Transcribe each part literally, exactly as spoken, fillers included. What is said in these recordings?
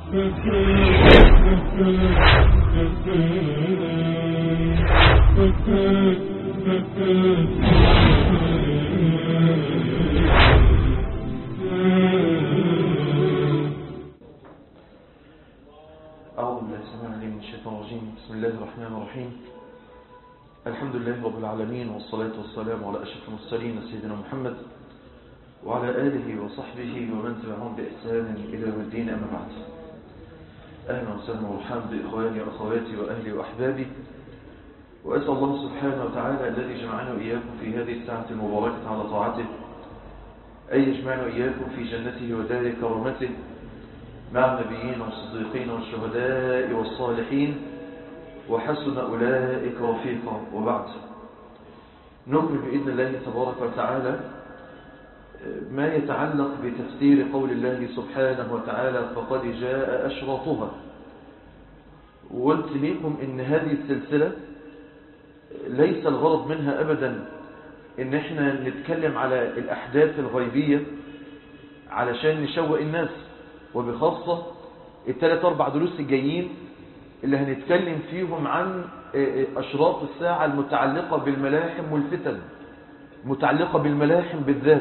أعوذ بالله السميع العليم من الشيطان الرجيم. بسم الله الرحمن الرحيم. الحمد لله رب العالمين، والصلاة والسلام على أشرف المرسلين سيدنا محمد وعلى آله وصحبه ومن تبعهم بإحسان إلى يوم الدين، أما بعد. أهلا وسهلا ومرحبا بإخواني وأخواتي وأهلي وأحبابي، وأسأل الله سبحانه وتعالى الذي جمعنا وإياكم في هذه الساعة المباركة على طاعته أن يجمعنا وإياكم في جنته ودار كرامته مع النبيين والصديقين والشهداء والصالحين وحسن أولئك رفيقا. وبعد، نكمل بإذن الله تبارك وتعالى ما يتعلق بتفسير قول الله سبحانه وتعالى فقد جاء أشراطها. وقلت لكم إن هذه السلسلة ليس الغرض منها أبدا إن احنا نتكلم على الأحداث الغيبية علشان نشوق الناس، وبخاصة الثلاث أربع دروس الجايين اللي هنتكلم فيهم عن أشراط الساعة المتعلقة بالملاحم والفتن، متعلقة بالملاحم بالذات.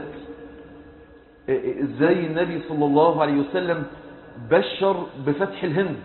ازاي النبي صلى الله عليه وسلم بشر بفتح الهند،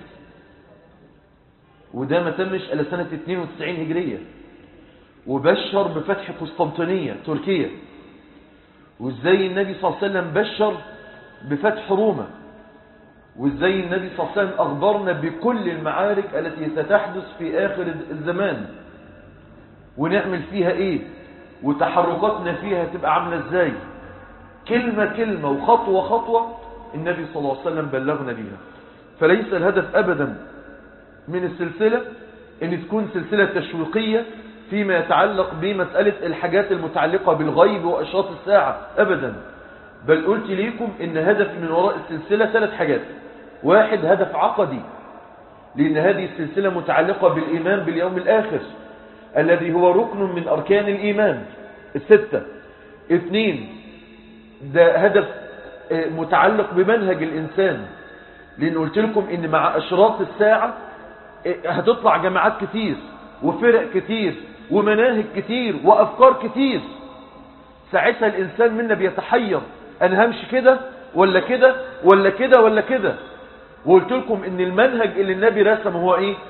وده ما تمش إلى سنة اثنين وتسعين هجرية، وبشر بفتح قسطنطينية تركيا، وازاي النبي صلى الله عليه وسلم بشر بفتح روما، وازاي النبي صلى الله عليه وسلم أخبرنا بكل المعارك التي ستحدث في آخر الزمان ونعمل فيها ايه، وتحركاتنا فيها تبقى عاملة ازاي، كلمة كلمة وخطوة خطوة النبي صلى الله عليه وسلم بلغنا بها. فليس الهدف أبدا من السلسلة ان تكون سلسلة تشويقية فيما يتعلق بمسألة الحاجات المتعلقة بالغيب وأشراط الساعة أبدا، بل قلت ليكم ان هدف من وراء السلسلة ثلاث حاجات. واحد، هدف عقدي، لأن هذه السلسلة متعلقة بالإيمان باليوم الآخر الذي هو ركن من أركان الإيمان الستة. اثنين، ده هدف متعلق بمنهج الإنسان، لأن قلت لكم إن مع أشراط الساعة هتطلع جماعات كتير وفرق كتير ومناهج كتير وأفكار كتير، ساعتها الإنسان منا بيتحير أنا همشي كده ولا كده ولا كده ولا كده. وقلت لكم إن المنهج اللي النبي رسمه هو إيه؟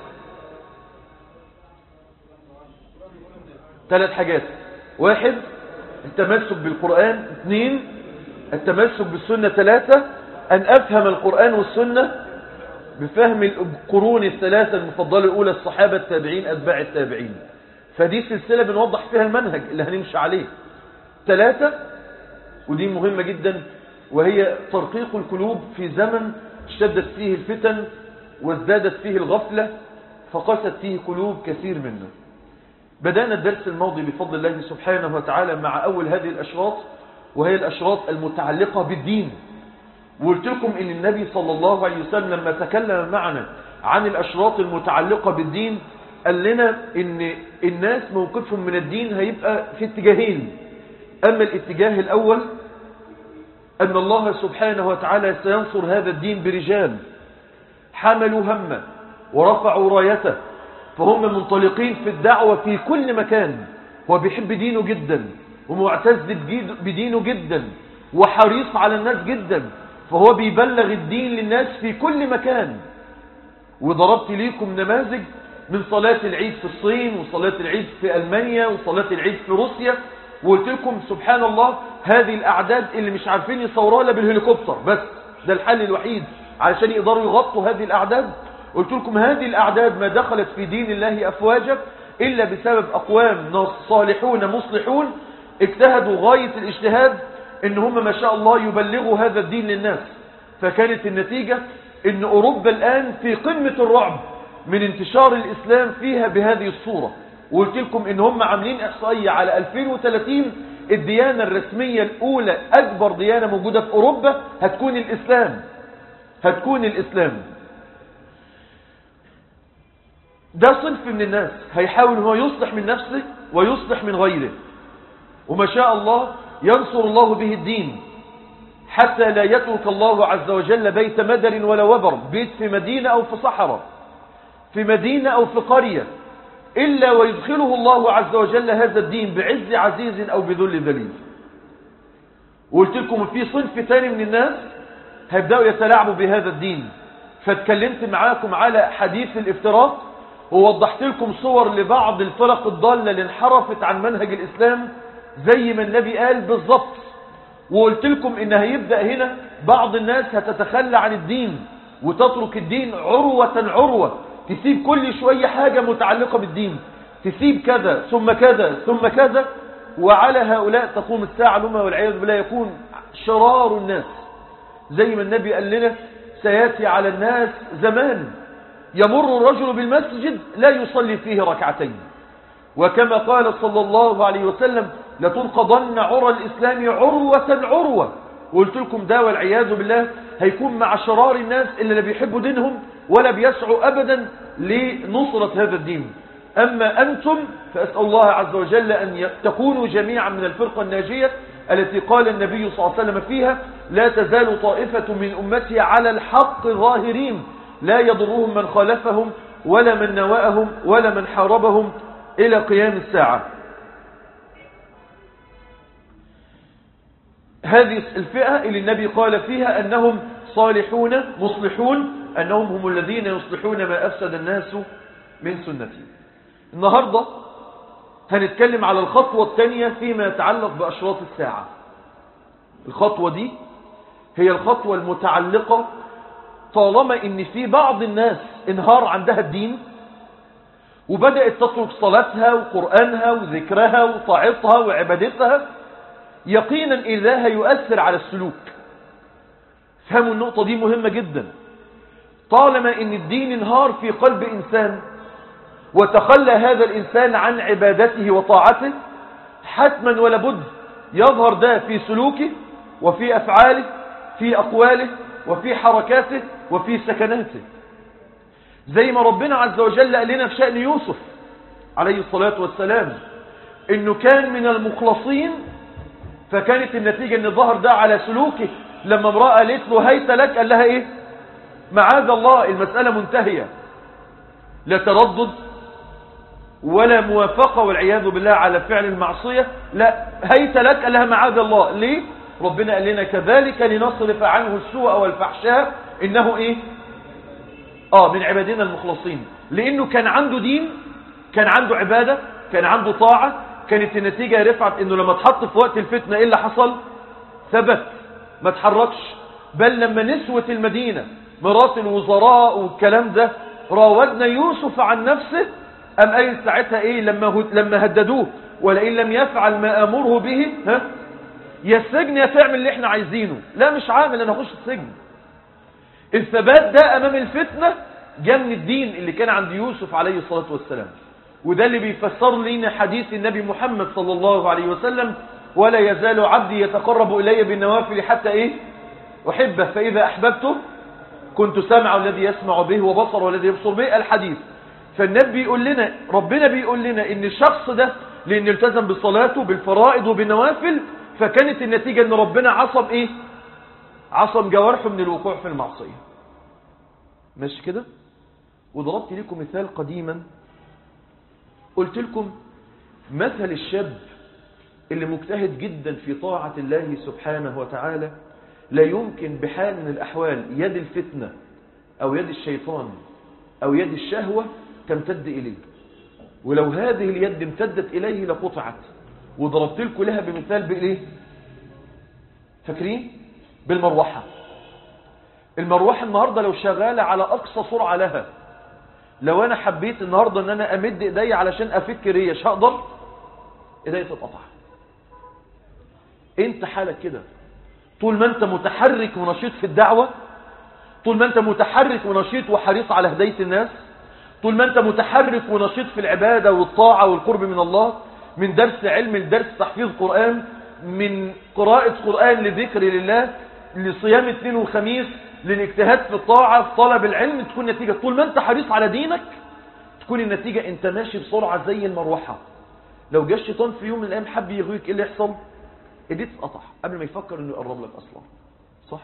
ثلاث حاجات. واحد، التمسك بالقرآن. اثنين، التمسك بالسنة. ثلاثة، أن أفهم القرآن والسنة بفهم القرون الثلاثة المفضلة الأولى، الصحابة، التابعين، أتباع التابعين. فدي سلسلة بنوضح فيها المنهج اللي هنمشي عليه. ثلاثة، ودي مهمة جدا، وهي ترقيق القلوب في زمن اشتدت فيه الفتن وازدادت فيه الغفلة فقست فيه قلوب كثير منا. بدأنا الدرس الماضي بفضل الله سبحانه وتعالى مع أول هذه الأشراط، وهي الأشراط المتعلقة بالدين. وقلت لكم إن النبي صلى الله عليه وسلم لما تكلم معنا عن الأشراط المتعلقة بالدين قال لنا إن الناس موقفهم من الدين هيبقى في اتجاهين. أما الاتجاه الأول أن الله سبحانه وتعالى سينصر هذا الدين برجال حملوا همه ورفعوا رايته، فهم منطلقين في الدعوة في كل مكان. هو بيحب دينه جدا ومعتز بدينه جدا وحريص على الناس جدا، فهو بيبلغ الدين للناس في كل مكان. وضربت ليكم نماذج من صلاة العيد في الصين، وصلاة العيد في ألمانيا، وصلاة العيد في روسيا، وقلت لكم سبحان الله هذه الأعداد اللي مش عارفين يصوروها الا بالهليكوبتر بس، ده الحل الوحيد علشان يقدروا يغطوا هذه الأعداد. قلت لكم هذه الأعداد ما دخلت في دين الله أفواجا إلا بسبب أقوام صالحون مصلحون اجتهدوا غاية الاجتهاد إن هم ما شاء الله يبلغوا هذا الدين للناس. فكانت النتيجة إن أوروبا الآن في قمة الرعب من انتشار الإسلام فيها بهذه الصورة. وقلت لكم إن هم عاملين إحصائية على ألفين وثلاثين الديانة الرسمية الأولى، أكبر ديانة موجودة في أوروبا هتكون الإسلام، هتكون الإسلام. ده صنف من الناس هيحاول هو يصلح من نفسه ويصلح من غيره، وما شاء الله ينصر الله به الدين. حتى لا يترك الله عز وجل بيت مدر ولا وبر، بيت في مدينة أو في صحراء، في مدينة أو في قرية، إلا ويدخله الله عز وجل هذا الدين بعز عزيز أو بذل ذليل. وقلت لكم في صنف ثاني من الناس هيبدأوا يتلاعبوا بهذا الدين، فاتكلمت معاكم على حديث الافتراق، ووضحت لكم صور لبعض الفرق الضالة اللي انحرفت عن منهج الإسلام زي ما النبي قال بالضبط. وقلت لكم إن هيبدأ هنا بعض الناس هتتخلى عن الدين وتترك الدين عروة عروة، تسيب كل شوية حاجة متعلقة بالدين، تسيب كذا ثم كذا ثم كذا، وعلى هؤلاء تقوم الساعة لما والعياذ بالله يكون شرار الناس. زي ما النبي قال لنا سيأتي على الناس زمان يمر الرجل بالمسجد لا يصلي فيه ركعتين، وكما قال صلى الله عليه وسلم لتنقضن عرى الإسلام عروة عروة. وقلت لكم ده والعياذ بالله هيكون مع شرار الناس اللي لا بيحبوا دينهم ولا بيسعوا أبدا لنصرة هذا الدين. أما أنتم فأسأل الله عز وجل أن تكونوا جميعا من الفرقة الناجية التي قال النبي صلى الله عليه وسلم فيها لا تزال طائفة من أمتي على الحق ظاهرين لا يضرهم من خالفهم ولا من نواءهم ولا من حاربهم إلى قيام الساعة. هذه الفئة اللي النبي قال فيها أنهم صالحون مصلحون، أنهم هم الذين يصلحون ما أفسد الناس من سنتي. النهاردة هنتكلم على الخطوة الثانية فيما يتعلق بأشراط الساعة. الخطوة دي هي الخطوة المتعلقة طالما ان في بعض الناس انهار عندها الدين وبدأت تترك صلاتها وقرآنها وذكرها وطاعتها وعبادتها، يقينا إذا هيؤثر على السلوك. فهموا النقطة دي مهمة جدا. طالما ان الدين انهار في قلب إنسان وتخلى هذا الإنسان عن عبادته وطاعته، حتما ولا بد يظهر ده في سلوكه وفي أفعاله في أقواله وفي حركاته وفي سكناته. زي ما ربنا عز وجل قال لنا في شأن يوسف عليه الصلاة والسلام إنه كان من المخلصين، فكانت النتيجة إن ظهر ده على سلوكه. لما امرأة قالت له هيت لك قال لها إيه؟ معاذ الله. المسألة منتهية، لا تردد ولا موافقة والعياذ بالله على فعل المعصية، لا، هيت لك قال لها معاذ الله. ليه؟ ربنا قال لنا كذلك لنصرف عنه السوء والفحشاء إنه إيه؟ آه من عبادنا المخلصين. لأنه كان عنده دين، كان عنده عبادة، كان عنده طاعة. كانت النتيجة رفعت إنه لما تحط في وقت الفتنة إيه اللي حصل؟ ثبت، ما تحركش. بل لما نسوة المدينة مرات الوزراء والكلام ده راودنا يوسف عن نفسه، أم أي ساعتها إيه لما لما هددوه ولئن لم يفعل ما أمره به ها يا السجن يا تعمل اللي احنا عايزينه. لا مش عامل، انا هخش السجن. الثبات ده امام الفتنة جاء من الدين اللي كان عند يوسف عليه الصلاة والسلام. وده اللي بيفسر لنا حديث النبي محمد صلى الله عليه وسلم ولا يزال عبدي يتقرب الي بالنوافل حتى ايه احبه فاذا احببته كنت سامعه الذي يسمع به وبصره الذي يبصر به. الحديث. فالنبي بيقول لنا، ربنا بيقول لنا ان الشخص ده لان التزم بصلاته بالفرائض وبالنوافل، فكانت النتيجة ان ربنا عصم ايه؟ عصم جوارحه من الوقوع في المعصية. ماشي كده؟ وضربت لكم مثال قديما، قلت لكم مثل الشاب اللي مجتهد جدا في طاعة الله سبحانه وتعالى لا يمكن بحال من الأحوال يد الفتنة أو يد الشيطان أو يد الشهوة تمتد إليه، ولو هذه اليد امتدت إليه لقطعت. وضربت لكم لها بمثال بإيه؟ فاكرين؟ بالمروحة. المروحة النهاردة لو شغالة على أقصى سرعة لها، لو أنا حبيت النهاردة أن أنا أمد إيدي علشان أفك ريش هقدر؟ إيدي تتقطع. أنت حالك كده طول ما أنت متحرك ونشيط في الدعوة، طول ما أنت متحرك ونشيط وحريص على هداية الناس، طول ما أنت متحرك ونشيط في العبادة والطاعة والقرب من الله، من درس علم لدرس تحفيظ قرآن، من قراءة قرآن لذكر لله، لصيام اثنين وخميس، للاجتهاد في الطاعة، في طلب العلم، تكون نتيجة طول ما انت حريص على دينك تكون النتيجة انت ماشي بسرعة زي المروحة. لو جاء الشيطان في يوم من الايام حب يغويك ايه اللي يحصل؟ ايديه تتقطع قبل ما يفكر انه يقرب لك اصلا. صح؟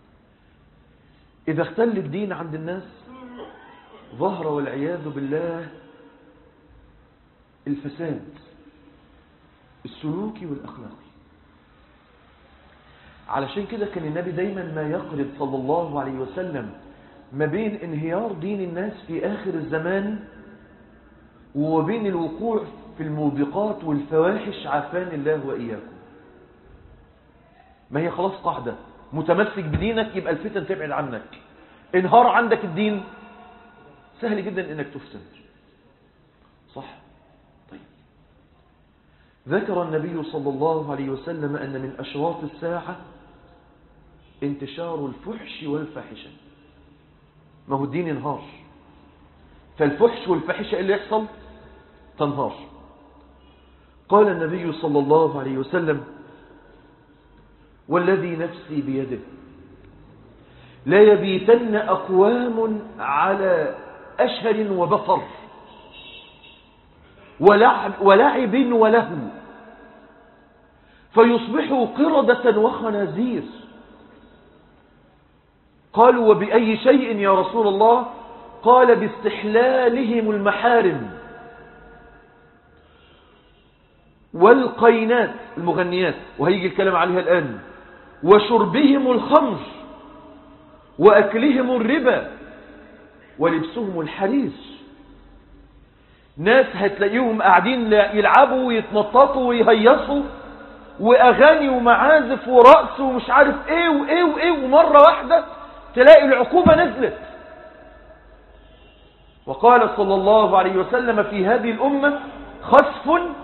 إذا اختل الدين عند الناس ظهر والعياذ بالله الفساد السلوكي والأخلاقي. علشان كده كان النبي دايما ما يقرب صلى الله عليه وسلم ما بين انهيار دين الناس في آخر الزمان وبين الوقوع في الموبقات والفواحش عافان الله وإياكم. ما هي خلاص قاعدة، متمسك بدينك يبقى الفتن تبعد عنك. انهار عندك الدين سهل جدا انك تفسد. صح؟ طيب، ذكر النبي صلى الله عليه وسلم أن من أشراط الساعة انتشار الفحش والفاحشة. ما هو الدين انهار، فالفحش والفاحشة اللي يحصل تنهار. قال النبي صلى الله عليه وسلم: والذي نفسي بيده لا يبيتن أقوام على أشهر وبطر ولعب, ولعب ولهو فيصبحوا قردة وخنازير. قالوا: وبأي شيء يا رسول الله؟ قال: باستحلالهم المحارم والقينات المغنيات، وهيجي الكلام عليها الآن، وشربهم الخمر وأكلهم الربا ولبسهم الحرير. ناس هتلاقيهم قاعدين يلعبوا ويتنططوا ويهيصوا وأغاني ومعازف ورقص ومش عارف ايه وايه وايه، ومرة واحدة تلاقي العقوبة نزلت. وقال صلى الله عليه وسلم: في هذه الأمة خسف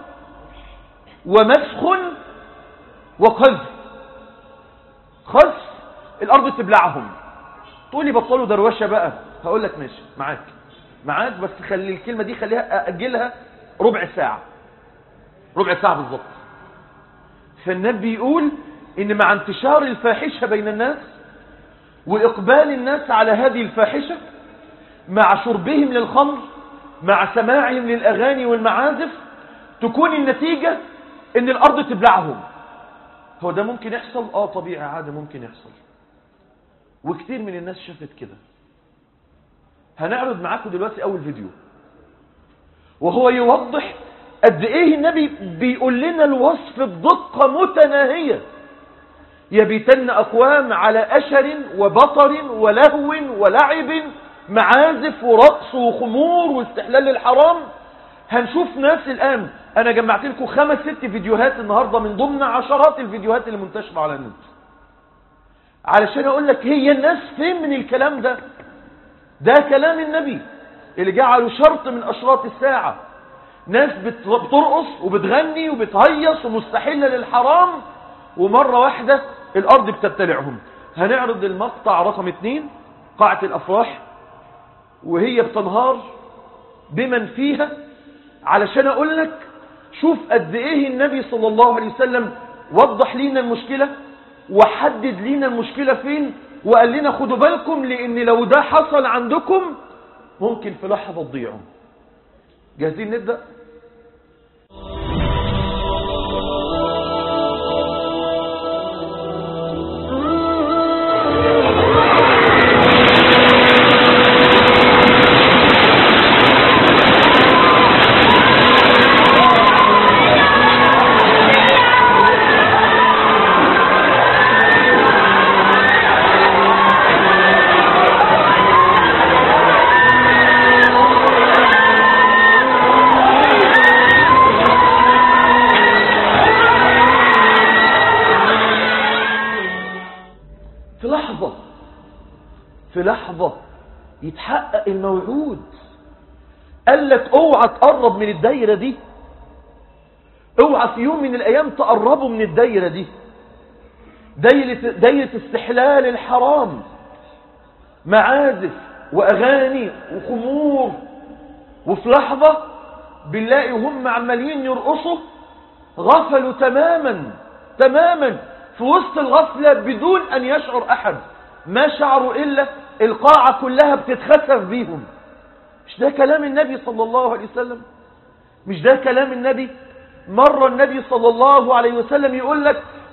ومسخ وقذف. خسف الأرض تبلعهم. تقولي بطلوا دروشة بقى، هقول لك ماشي معاك معاك بس خلي الكلمة دي خليها أجلها ربع ساعة ربع ساعة بالضبط. فالنبي يقول إن مع انتشار الفاحشة بين الناس وإقبال الناس على هذه الفاحشة مع شربهم للخمر مع سماعهم للأغاني والمعازف تكون النتيجة إن الأرض تبلعهم. هو ده ممكن يحصل؟ آه طبيعي عادي ممكن يحصل، وكتير من الناس شافت كده. هنعرض معاكم دلوقتي أول فيديو وهو يوضح قد إيه النبي بيقول لنا الوصف بدقة متناهية. يبيتن أقوام على أشر وبطر ولهو ولعب، معازف ورقص وخمور واستحلال الحرام. هنشوف ناس الآن، أنا جمعت لكم خمس ست فيديوهات النهاردة من ضمن عشرات الفيديوهات اللي منتشرة على النت علشان أقول لك هي الناس فين من الكلام ده. ده كلام النبي اللي جعله شرط من أشراط الساعة. ناس بترقص وبتغني وبتهيص ومستحلة للحرام، ومرة واحدة الأرض بتبتلعهم. هنعرض المقطع رقم اتنين، قاعة الأفراح وهي بتنهار بمن فيها، علشان أقول لك شوف قد إيه النبي صلى الله عليه وسلم وضح لنا المشكلة وحدد لنا المشكلة فين، وقال لنا خدوا بالكم لأن لو ده حصل عندكم ممكن في لحظة تضيعوا. جاهزين نبدأ؟ في لحظة يتحقق الموعود. قال لك اوعى تقرب من الدايرة دي، اوعى في يوم من الايام تقربوا من الدايرة دي. دايرة, دايرة استحلال الحرام، معازف واغاني وخمور، وفي لحظة بنلاقي هم عمالين يرقصوا، غفلوا تماما تماما في وسط الغفلة بدون ان يشعر احد. ما شعروا إلا القاعة كلها بتتخسف بيهم. مش ده كلام النبي صلى الله عليه وسلم؟ مش ده كلام النبي؟ مرة النبي صلى الله عليه وسلم يقول لك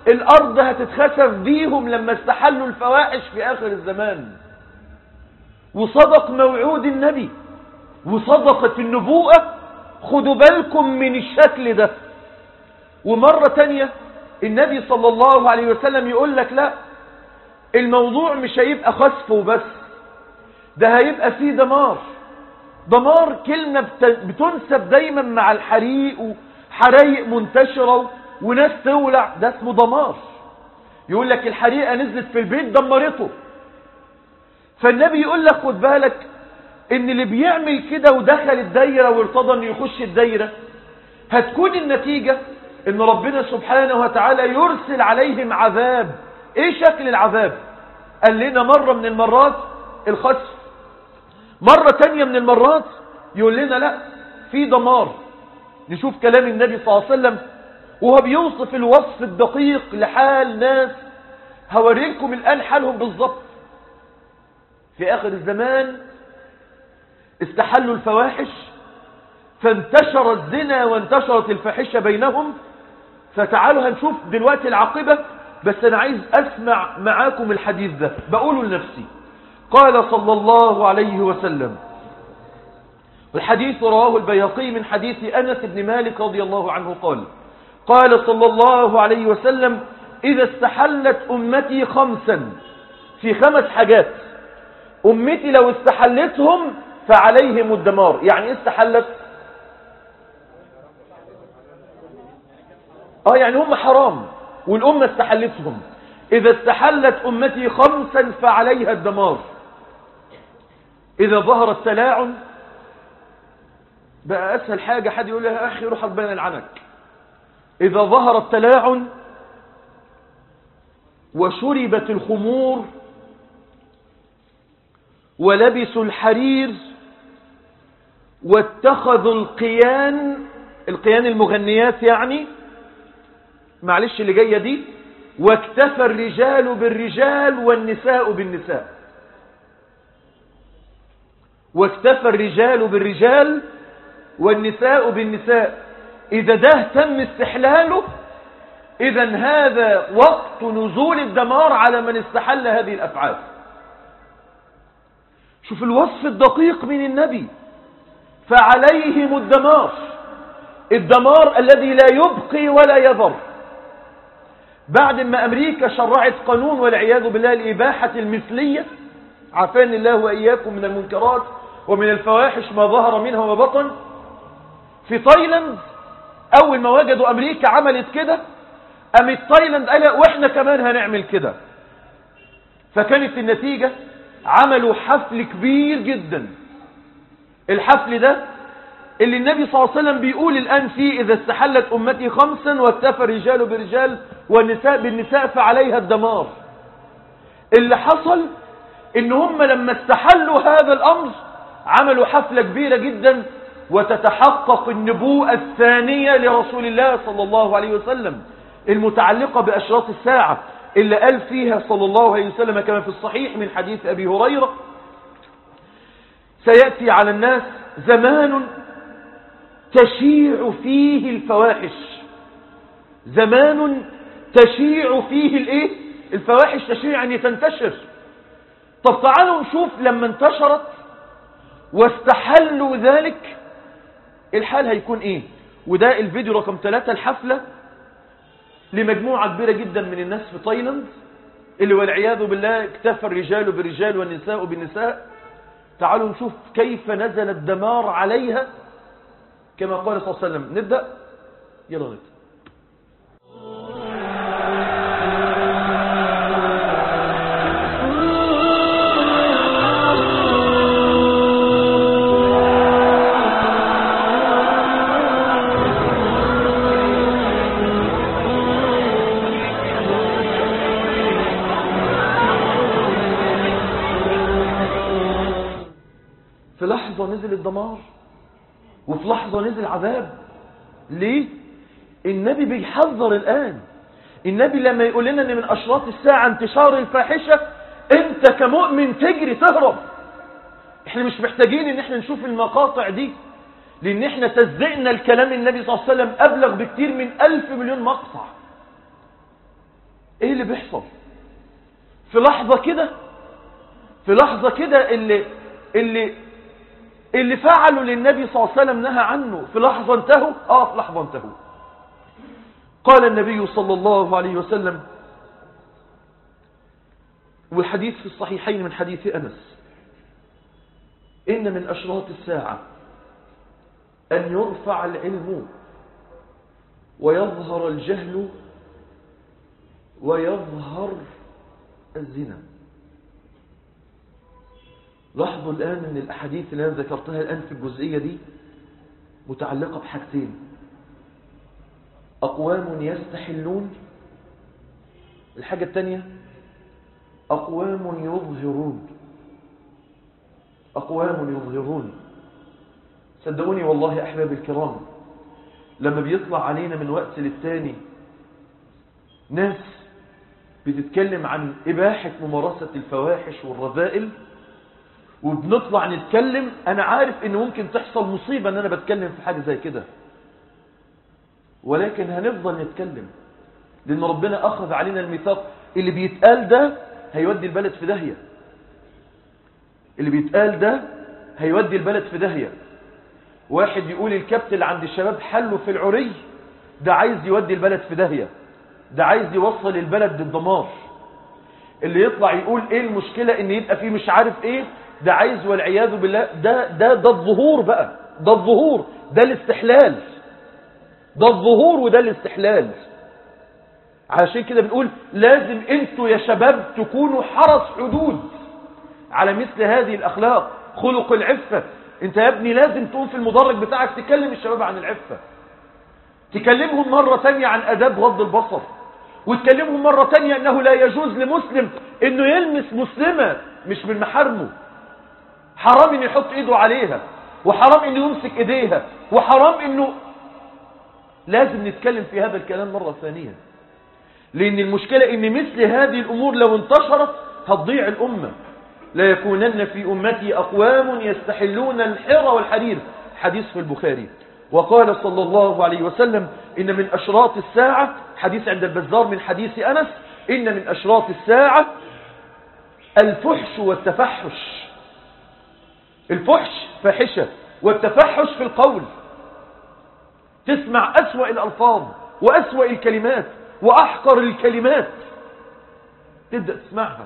الأرض هتتخسف بيهم لما استحلوا الفواحش في آخر الزمان. وصدق موعود النبي وصدقت النبوءة. خدوا بالكم من الشكل ده. ومرة تانية النبي صلى الله عليه وسلم يقول لك لا، الموضوع مش هيبقى خسف وبس، ده هيبقى فيه دمار. دمار كلمة بتنسب دايما مع الحريق وحرايق منتشرة وناس تولع، ده اسمه دمار. يقول لك الحريقة نزلت في البيت دمرته. فالنبي يقول لك خد بالك ان اللي بيعمل كده ودخل الدايرة وارتضى انه يخش الدايرة، هتكون النتيجة ان ربنا سبحانه وتعالى يرسل عليهم عذاب. ايه شكل العذاب؟ قال لنا مرة من المرات الخسف، مرة تانية من المرات يقول لنا لا، في دمار. نشوف كلام النبي صلى الله عليه وسلم وهو بيوصف الوصف الدقيق لحال ناس هوريكم الآن حالهم بالضبط. في آخر الزمان استحلوا الفواحش، فانتشر الزنا وانتشرت الفاحشة بينهم. فتعالوا هنشوف دلوقتي العاقبة، بس أنا عايز أسمع معاكم الحديث ده بقوله لنفسي. قال صلى الله عليه وسلم، الحديث رواه البيهقي من حديث أنس بن مالك رضي الله عنه قال قال صلى الله عليه وسلم: إذا استحلت أمتي خمسا، في خمس حاجات أمتي لو استحلتهم فعليهم الدمار. يعني إيه استحلت؟ آه يعني هم حرام والأمة استحلتهم. إذا استحلت أمتي خمسا فعليها الدمار. إذا ظهر التلاعن، بقى أسهل حاجة حد يقول لها أخي روح ربنا يلعنك. إذا ظهر التلاعن وشربت الخمور ولبسوا الحرير واتخذوا القيان، القيان المغنيات يعني، معلش اللي جاية دي، واكتفى الرجال بالرجال والنساء بالنساء. واكتفى الرجال بالرجال والنساء بالنساء. إذا ده تم استحلاله، إذا هذا وقت نزول الدمار على من استحل هذه الأفعال. شوف الوصف الدقيق من النبي، فعليهم الدمار. الدمار الذي لا يبقي ولا يذر. بعد ما أمريكا شرعت قانون والعياذ بالله الإباحة المثلية، عافاني الله وإياكم من المنكرات ومن الفواحش ما ظهر منها وما بطن، في تايلاند أول ما وجدوا أمريكا عملت كده، قامت تايلاند قال وإحنا كمان هنعمل كده. فكانت النتيجة عملوا حفل كبير جدا. الحفل ده اللي النبي صلى الله عليه وسلم بيقول الآن فيه: إذا استحلت أمتي خمسا واكتفى الرجال بالرجال والنساء بالنساء فعليها الدمار. اللي حصل إن هم لما استحلوا هذا الأمر عملوا حفلة كبيرة جدا، وتتحقق النبوءة الثانية لرسول الله صلى الله عليه وسلم المتعلقة بأشراط الساعة، اللي قال فيها صلى الله عليه وسلم كما في الصحيح من حديث أبي هريرة: سيأتي على الناس زمان تشيع فيه الفواحش. زمان تشيع فيه الايه؟ الفواحش. تشيع يعني تنتشر. طب تعالوا نشوف لما انتشرت واستحلوا ذلك الحال هيكون ايه. وده الفيديو رقم ثلاثة، الحفلة لمجموعة كبيرة جدا من الناس في تايلاند، اللي والعياذ بالله اكتفى الرجال بالرجال والنساء بالنساء. تعالوا نشوف كيف نزل الدمار عليها كما قال صلى الله عليه وسلم. نبدأ، يلا نبدأ. في لحظة نزل الدمار وفي لحظة نزل عذاب. ليه؟ النبي بيحذر الآن. النبي لما يقول لنا ان من أشراط الساعة انتشار الفاحشة، انت كمؤمن تجري تهرب. احنا مش محتاجين ان احنا نشوف المقاطع دي، لان احنا تزقنا الكلام النبي صلى الله عليه وسلم ابلغ بكتير من ألف مليون مقطع. ايه اللي بيحصل في لحظة كده؟ في لحظة كده اللي اللي اللي فعلوا للنبي صلى الله عليه وسلم نهى عنه، في لحظة انتهوا. اه في لحظة انتهوا. قال النبي صلى الله عليه وسلم، والحديث في الصحيحين من حديث أنس: إن من أشراط الساعة أن يرفع العلم ويظهر الجهل ويظهر الزنا. لاحظوا الآن أن الأحاديث اللي أنا ذكرتها الآن في الجزئية دي متعلقة بحاجتين: أقوام يستحلون، الحاجة الثانية أقوام يظهرون. أقوام يظهرون. صدقوني والله أحباب الكرام، لما بيطلع علينا من وقت للتاني ناس بتتكلم عن إباحة ممارسة الفواحش والرذائل، وبنطلع نتكلم، أنا عارف إن ممكن تحصل مصيبة إن أنا بتكلم في حاجة زي كده، ولكن هنفضل نتكلم لأن ربنا أخذ علينا الميثاق. اللي بيتقال ده هيودي البلد في داهية. اللي بيتقال ده هيودي البلد في داهية. واحد يقول الكبت اللي عند الشباب حله في العري، ده عايز يودي البلد في داهية، ده عايز يوصل البلد للدمار. اللي يطلع يقول ايه المشكلة ان يبقى فيه مش عارف ايه، ده عايز والعياذ بالله، ده ده ده الظهور بقى، ده الظهور، ده الاستحلال، ده الظهور وده الاستحلال. عشان كده بنقول لازم انتوا يا شباب تكونوا حرس حدود على مثل هذه الأخلاق، خلق العفة. انت يا ابني لازم تقوم في المدرج بتاعك تكلم الشباب عن العفة، تكلمهم مرة تانية عن أداب غض البصر، وتكلمهم مرة تانية أنه لا يجوز لمسلم أنه يلمس مسلمة مش من محارمه، حرام أنه يحط إيده عليها، وحرام أنه يمسك إيديها، وحرام أنه لازم نتكلم في هذا الكلام مرة ثانية. لأن المشكلة أن مثل هذه الأمور لو انتشرت هتضيع الأمة. لا يكونن في أمتي أقوام يستحلون الحر والحرير، حديث في البخاري. وقال صلى الله عليه وسلم: إن من أشراط الساعة، حديث عند البزار من حديث أنس: إن من أشراط الساعة الفحش والتفحش. الفحش فاحشة، والتفحش في القول، تسمع أسوأ الألفاظ وأسوأ الكلمات وأحقر الكلمات تبدأ تسمعها.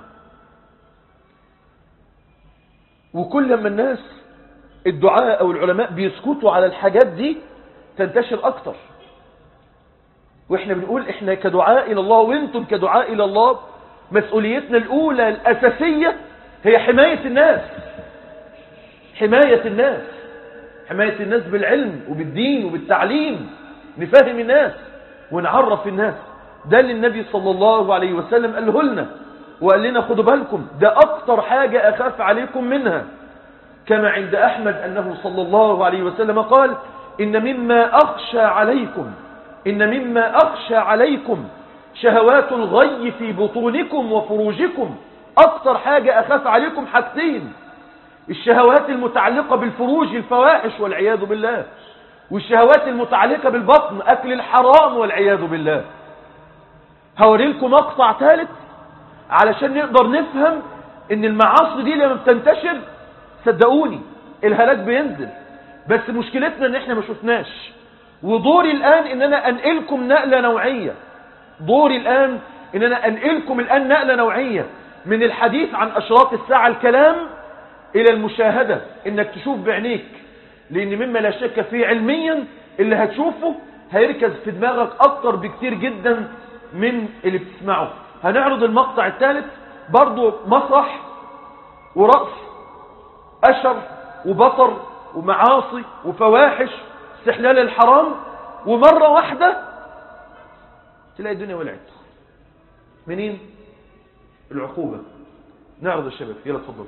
وكل ما الناس الدعاء أو العلماء بيسكتوا على الحاجات دي تنتشر أكتر. وإحنا بنقول إحنا كدعاء إلى الله وإنتم كدعاء إلى الله مسؤوليتنا الأولى الأساسية هي حماية الناس، حماية الناس، حماية الناس بالعلم وبالدين وبالتعليم، نفهم الناس ونعرف الناس. ده اللي النبي صلى الله عليه وسلم قاله لنا، وقال لنا خدوا بالكم، ده أكتر حاجة أخاف عليكم منها. كما عند أحمد أنه صلى الله عليه وسلم قال: إن مما أخشى عليكم إن مما أخشى عليكم شهوات الغي في بطونكم وفروجكم. أكتر حاجة أخاف عليكم حاجتين: الشهوات المتعلقة بالفروج، الفواحش والعياذ بالله، والشهوات المتعلقة بالبطن، أكل الحرام والعياذ بالله. هوري لكم مقطع ثالث علشان نقدر نفهم ان المعاصي دي لما بتنتشر صدقوني الهلاك بينزل، بس مشكلتنا ان احنا ما شفناش. ودوري الان ان انا انقلكم نقلة نوعية، دوري الان ان انا انقلكم الان نقلة نوعية من الحديث عن اشراط الساعة الكلام الى المشاهدة، انك تشوف بعينيك. لان مما لا شك فيه علميا اللي هتشوفه هيركز في دماغك اكتر بكتير جدا من اللي بتسمعه. هنعرض المقطع الثالث، برضو مسرح ورقص، أشر وبطر ومعاصي وفواحش، استحلال الحرام، ومرة واحدة تلاقي الدنيا ولعت. منين؟ العقوبة. نعرض الشباب، يلا تفضل.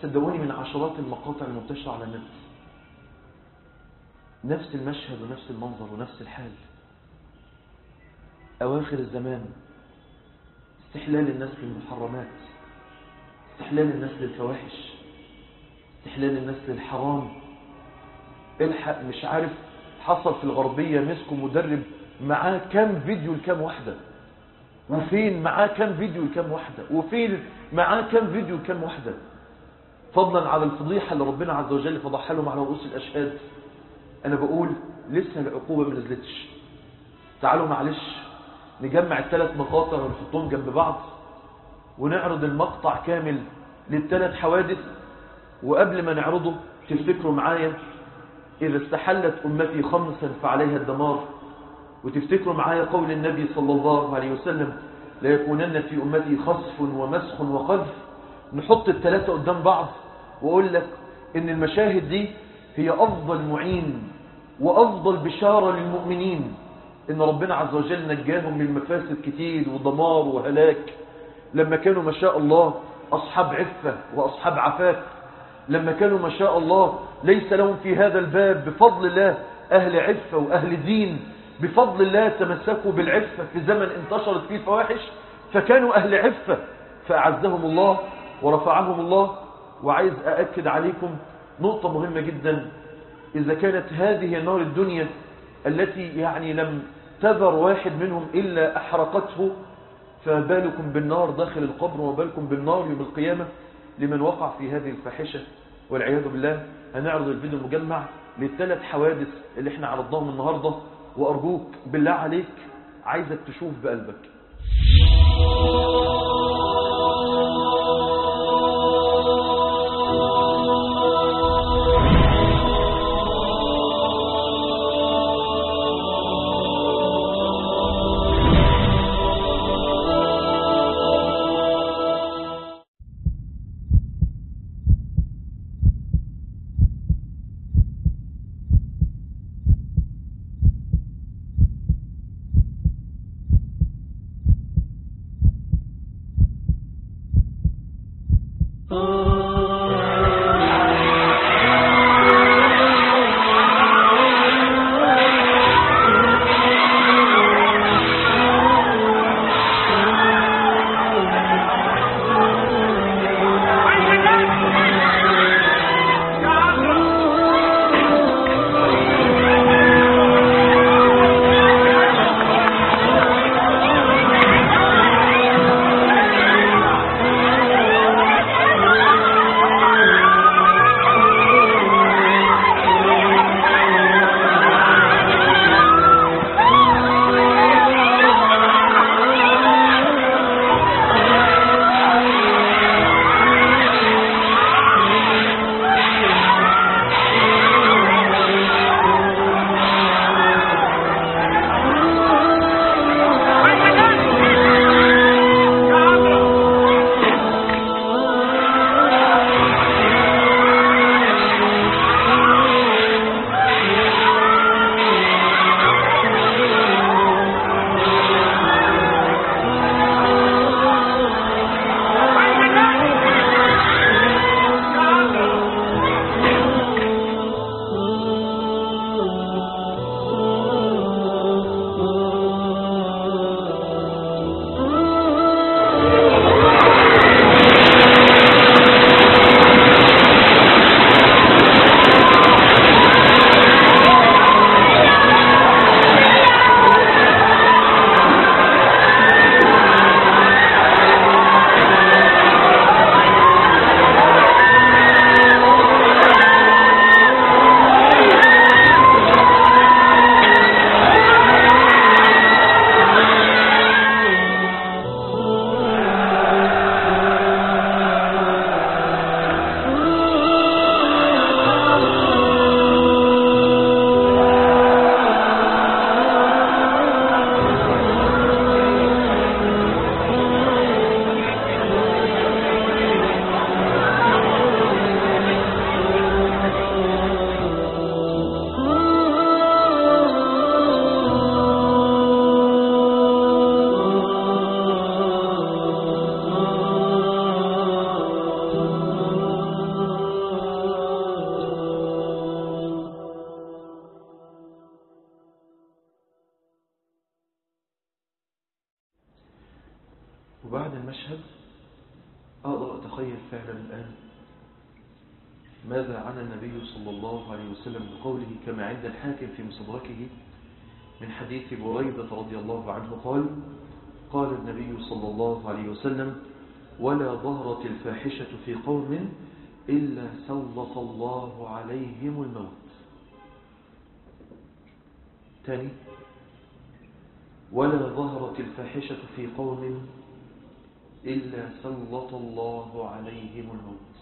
صدقوني من عشرات المقاطع المنتشرة على النت نفس المشهد ونفس المنظر ونفس الحال. أواخر الزمان، استحلال الناس للمحرمات، استحلال الناس للفواحش، استحلال الناس للحرام. الحق مش عارف حصل في الغربية مسكوا مدرب معاه كام فيديو لكام واحدة، وفين معاه كام فيديو لكام واحدة، وفين معاه كام فيديو لكام واحدة، فضلا على الفضيحة اللي ربنا عز وجل فضحها لهم على رؤوس الأشهاد. أنا بقول لسه العقوبة ما نزلتش. تعالوا معلش نجمع الثلاث مقاطع ونحطهم جنب بعض ونعرض المقطع كامل للثلاث حوادث. وقبل ما نعرضه تفتكروا معايا إذا استحلت أمتي خمسا فعليها الدمار، وتفتكروا معايا قول النبي صلى الله عليه وسلم لا يكونن في أمتي خصف ومسخ وقذف. نحط الثلاثة قدام بعض وأقول لك إن المشاهد دي هي أفضل معين وأفضل بشارة للمؤمنين إن ربنا عز وجل نجاهم من مفاسد كتير ودمار وهلاك، لما كانوا ما شاء الله أصحاب عفة وأصحاب عفاف، لما كانوا ما شاء الله ليس لهم في هذا الباب بفضل الله أهل عفة وأهل دين، بفضل الله تمسكوا بالعفة في زمن انتشرت فيه الفواحش، فكانوا أهل عفة فأعزهم الله ورفعهم الله. وعايز أأكد عليكم نقطة مهمة جدا، إذا كانت هذه نار الدنيا التي يعني لم تذر واحد منهم إلا أحرقته، فبالكم بالنار داخل القبر وبالكم بالنار يوم القيامة لمن وقع في هذه الفاحشة والعياذ بالله. هنعرض الفيديو المجمع للثلاث حوادث اللي احنا عرضناهم النهاردة، وأرجوك بالله عليك عايزك تشوف بقلبك. نعلم الآن ماذا عن النبي صلى الله عليه وسلم بقوله كما عند الحاكم في مستدركه من حديث بريدة رضي الله عنه قال قال النبي صلى الله عليه وسلم ولا ظهرت الفاحشة في قوم إلا سلط الله عليهم الموت. ثاني ولا ظهرت الفاحشة في قوم إلا سلط الله عليهم الموت.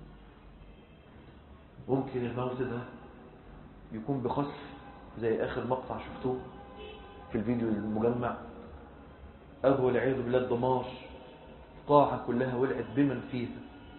ممكن الموت ده يكون بخسف زي آخر مقطع شفتوه في الفيديو المجمع، أو والعياذ بالله الدمار، قاعة كلها ولعت بمن فيها.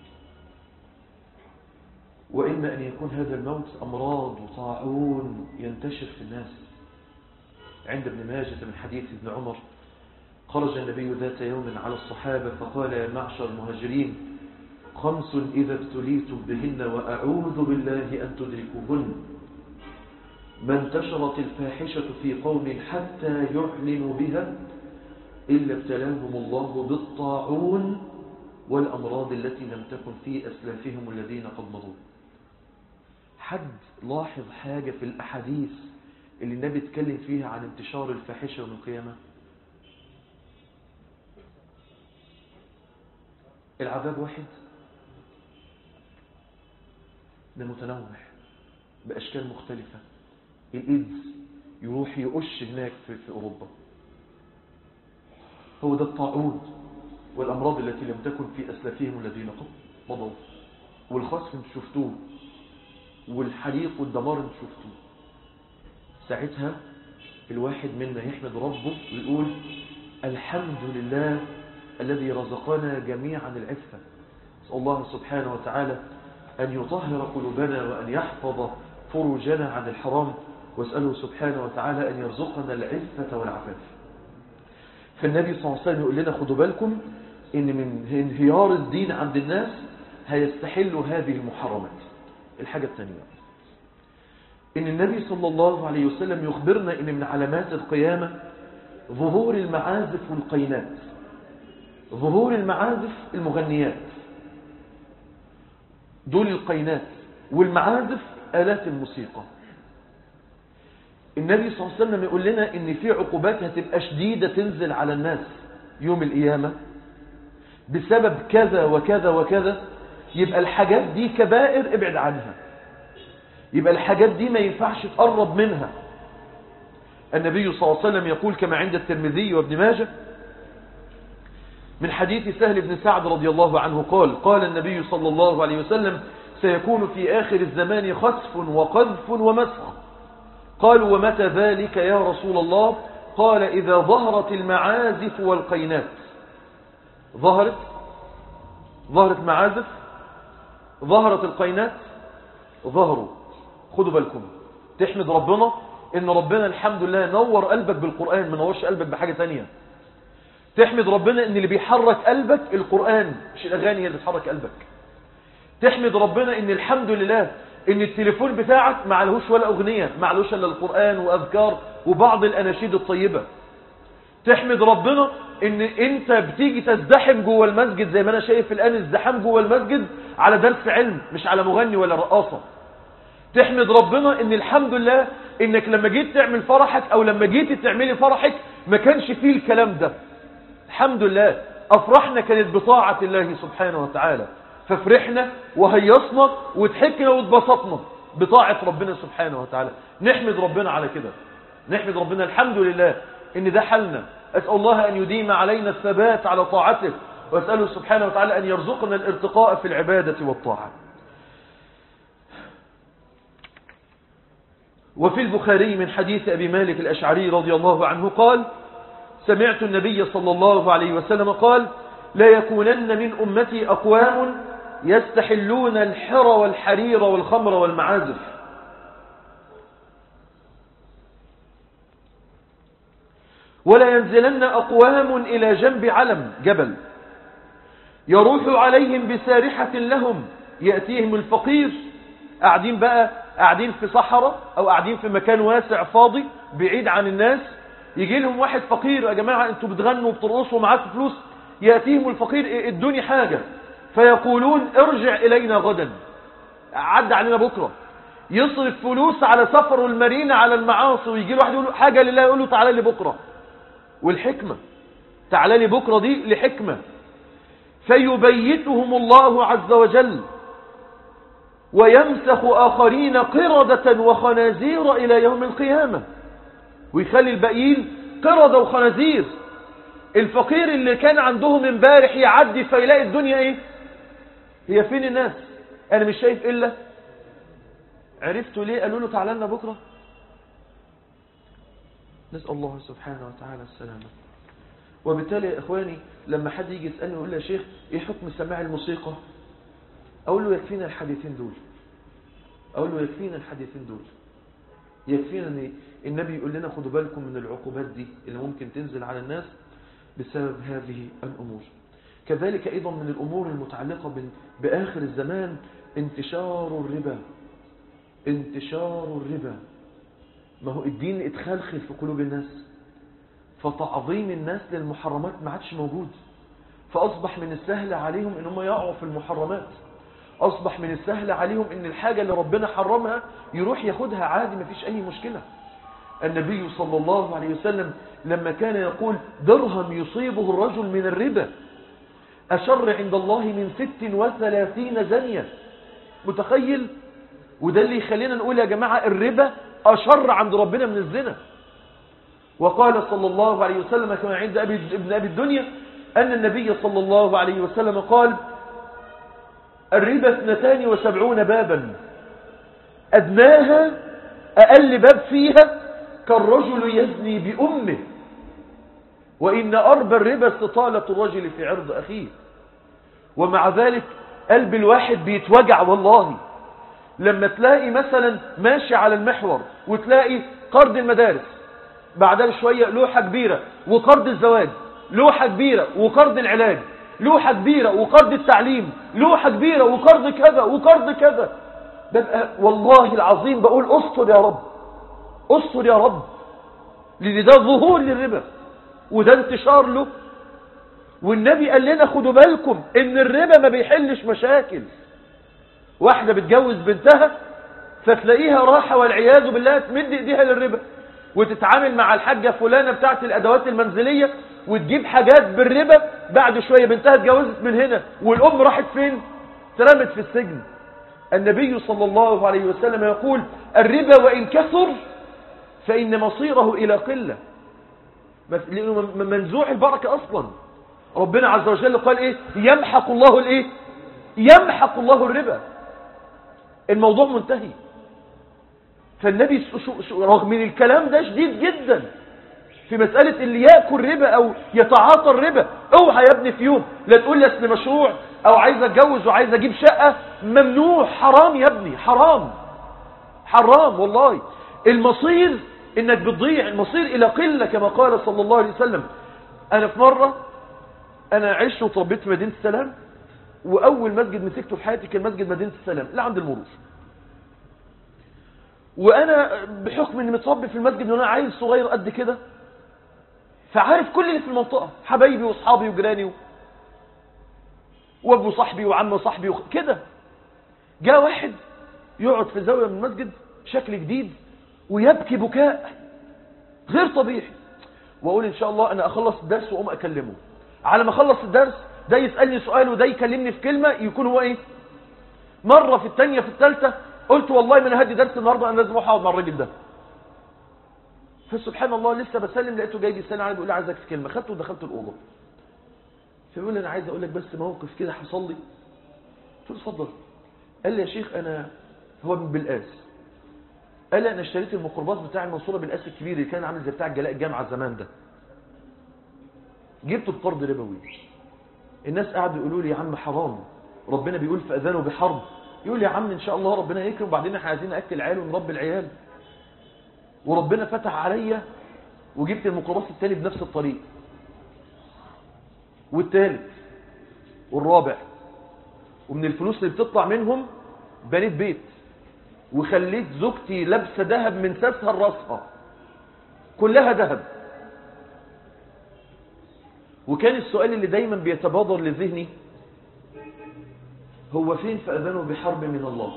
وإما أن يكون هذا الموت أمراض وطاعون ينتشر في الناس. عند ابن ماجه من حديث ابن عمر خرج النبي ذات يوم على الصحابة فقال يا معشر المهاجرين خمس إذا ابتليتم بهن وأعوذ بالله أن تدركوهن ما انتشرت الفاحشة في قوم حتى يعلنوا بها إلا ابتلاهم الله بالطاعون والأمراض التي لم تكن في أسلافهم الذين قد مضوا. حد لاحظ حاجة في الأحاديث اللي النبي اتكلم فيها عن انتشار الفاحشة يوم القيامة؟ العذاب واحد ده متنوع بأشكال مختلفة. الإيدز يروح يقش هناك في, في أوروبا، هو ده الطاعون والأمراض التي لم تكن في أسلافهم الذين قد مضوا، والخصف انت شفتوه، والحريق والدمار انت شفتوه. ساعتها الواحد منا يحمد ربه ويقول الحمد لله الذي رزقنا جميعا العفة. نسأل الله سبحانه وتعالى أن يطهر قلوبنا وأن يحفظ فروجنا عن الحرام، واسأله سبحانه وتعالى أن يرزقنا العفة والعفاف. فالنبي صلى الله عليه وسلم يقول لنا خدوا بالكم إن من انهيار الدين عند الناس هيستحلوا هذه المحرمات. الحاجة الثانية إن النبي صلى الله عليه وسلم يخبرنا إن من علامات القيامة ظهور المعازف والقينات. ظهور المعازف المغنيات دول القينات، والمعازف آلات الموسيقى. النبي صلى الله عليه وسلم يقول لنا إن في عقوبات هتبقى شديدة تنزل على الناس يوم القيامة بسبب كذا وكذا وكذا. يبقى الحاجات دي كبائر ابعد عنها، يبقى الحاجات دي ما ينفعش تقرب منها. النبي صلى الله عليه وسلم يقول كما عند الترمذي وابن ماجه من حديث سهل بن سعد رضي الله عنه قال قال النبي صلى الله عليه وسلم سيكون في آخر الزمان خسف وقذف ومسخ. قالوا ومتى ذلك يا رسول الله؟ قال إذا ظهرت المعازف والقينات. ظهرت ظهرت معازف، ظهرت القينات، ظهروا. خدوا بالكم، تحمد ربنا إن ربنا الحمد لله نور قلبك بالقرآن، ما نورش قلبك بحاجة تانية. تحمد ربنا إن اللي بيحرك قلبك القرآن مش الأغاني هي اللي بتحرك قلبك. تحمد ربنا إن الحمد لله إن التليفون بتاعك معلهوش ولا أغنية، معلهوش إلا القرآن وأذكار وبعض الأناشيد الطيبة. تحمد ربنا إن أنت بتيجي تزدحم جوه المسجد زي ما أنا شايف الآن الزحام جوه المسجد على درس علم مش على مغني ولا رقاصة. تحمد ربنا إن الحمد لله إنك لما جيت تعمل فرحك أو لما جيت تعملي فرحك ما كانش فيه الكلام ده. الحمد لله أفرحنا كانت بطاعة الله سبحانه وتعالى، ففرحنا وهيصنا وضحكنا واتبسطنا بطاعة ربنا سبحانه وتعالى. نحمد ربنا على كده، نحمد ربنا الحمد لله إن ده حالنا. أسأل الله أن يديم علينا الثبات على طاعته، وأسأله سبحانه وتعالى أن يرزقنا الارتقاء في العبادة والطاعة. وفي البخاري من حديث أبي مالك الأشعري رضي الله عنه قال سمعت النبي صلى الله عليه وسلم قال لا يكونن من أمتي أقوام يستحلون الحر والحرير والخمر والمعازف ولا ينزلن أقوام إلى جنب علم جبل يروح عليهم بسارحة لهم يأتيهم الفقير. قاعدين بقى قاعدين في صحراء أو قاعدين في مكان واسع فاضي بعيد عن الناس، يجي لهم واحد فقير يا جماعة انتوا بتغنوا وبترقصوا ومعاكم فلوس. يأتيهم الفقير ادوني حاجة، فيقولون ارجع إلينا غدا، عد علينا بكرة، يصرف فلوس على سفر المارينا على المعاصي، ويجي له واحد يقول له حاجة لله يقول له تعالى لي بكرة. والحكمة تعالى لي بكرة دي لحكمة. فيبيتهم الله عز وجل ويمسخ آخرين قردة وخنازير إلى يوم القيامة، ويخلي الباقيين قردة وخنازير. الفقير اللي كان عندهم امبارح يعدي فيلاقي الدنيا ايه؟ هي فين الناس؟ انا مش شايف الا. عرفتوا ليه قالوا له تعالى لنا بكرة؟ نسأل الله سبحانه وتعالى السلامة. وبالتالي يا اخواني لما حد يجي يسألني يقول لي يا شيخ ايه حكم سماع الموسيقى؟ اقول له يكفينا الحديثين دول، اقول له يكفينا الحديثين دول، يكفينا ان النبي يقول لنا خدوا بالكم من العقوبات دي اللي ممكن تنزل على الناس بسبب هذه الامور. كذلك ايضا من الامور المتعلقة باخر الزمان انتشار الربا. انتشار الربا، ما هو الدين اتخلخل في قلوب الناس، فتعظيم الناس للمحرمات ما عادش موجود، فاصبح من السهل عليهم ان هم يقعوا في المحرمات، اصبح من السهل عليهم ان الحاجة اللي ربنا حرمها يروح ياخدها عادي، ما فيش اي مشكلة. النبي صلى الله عليه وسلم لما كان يقول درهم يصيبه الرجل من الربا أشر عند الله من ست وثلاثين زنية. متخيل؟ وده اللي يخلينا نقول يا جماعة الربا أشر عند ربنا من الزنا. وقال صلى الله عليه وسلم كما عند أبي ابن أبي الدنيا أن النبي صلى الله عليه وسلم قال الربا اثنتان وسبعون بابا أدناها أقل باب فيها كالرجل يزني بأمه، وإن أربى الربا استطالة الرجل في عرض أخيه. ومع ذلك قلب الواحد بيتوجع والله لما تلاقي مثلا ماشي على المحور وتلاقي قرض المدارس، بعدها شوية لوحة كبيرة وقرض الزواج، لوحة كبيرة وقرض العلاج، لوحة كبيرة وقرض التعليم، لوحة كبيرة وقرض كذا وقرض كذا. ببقى والله العظيم بقول استر يا رب، استر يا رب، لأن ده ظهور للربا وده انتشار له. والنبي قال لنا خدوا بالكم ان الربا ما بيحلش مشاكل. واحدة بتجوز بنتها فتلاقيها راحة والعياذ بالله تمد ايديها للربا، وتتعامل مع الحاجة فلانة بتاعت الادوات المنزلية وتجيب حاجات بالربا، بعد شوية بنتها اتجوزت من هنا والام راحت فين؟ ترمت في السجن. النبي صلى الله عليه وسلم يقول الربا وإن كثر فإن مصيره إلى قلة، لأنه منزوع البركة أصلا. ربنا عز وجل قال إيه؟ يمحق الله الإيه؟ يمحق الله الربا. الموضوع منتهي. فالنبي رغم من الكلام ده شديد جدا في مسألة اللي يأكل ربا أو يتعاطى الربا، اوعى يا ابني في يوم لا تقول لي اصل مشروع أو عايز أتجوز وعايز أجيب شقة، ممنوع، حرام يا ابني، حرام حرام والله. المصير انك بتضيع، المصير الى قلة كما قال صلى الله عليه وسلم. انا في مرة انا عشت وتربيت في مدينة السلام، واول مسجد مسكته في حياتي كان مسجد مدينة السلام اللي عند المرور. وانا بحكم اني متربي في المسجد وانا عيل صغير قد كده، فعارف كل اللي في المنطقة، حبايبي واصحابي وجيراني و... وابو صاحبي وعم صاحبي وخ... كده. جاء واحد يقعد في زاوية من المسجد شكل جديد ويبكي بكاء غير طبيعي، واقول ان شاء الله انا اخلص الدرس واقوم اكلمه. على ما اخلص الدرس ده يسالني سؤال وده يكلمني في كلمه، يكون هو ايه؟ مره في الثانيه في الثالثه قلت والله ما انا هدي درس النهارده، انا لازم اروح اقعد مع الراجل ده. فسبحان الله لسه بسلم لقيته جاي بيسالني عليه بيقول لي عايزك في كلمه، خدته ودخلت الاوضه. فبيقول لي انا عايز اقول لك بس موقف كده حصل لي. قلت له اتفضل. قال لي يا شيخ انا هو من بالقاس، قال لي انا اشتريت الميكروباص بتاع المنصوره بالقاس الكبير اللي كان عامل زي بتاع جلاء الجامعه زمان ده، جبته بقرض ربوي. الناس قعدوا يقولوا لي يا عم حرام، ربنا بيقول فاذانوا بحرب. يقول لي يا عم ان شاء الله ربنا يكرم، وبعدين احنا عايزين ناكل العيال ونربي العيال. وربنا فتح عليا وجبت الميكروباص الثاني بنفس الطريق والثالث والرابع، ومن الفلوس اللي بتطلع منهم بنيت بيت، وخليت زوجتي لابسه ذهب من ساسها لراسها كلها ذهب. وكان السؤال اللي دايما بيتبادر لذهني هو فين فأذنوا بحرب من الله؟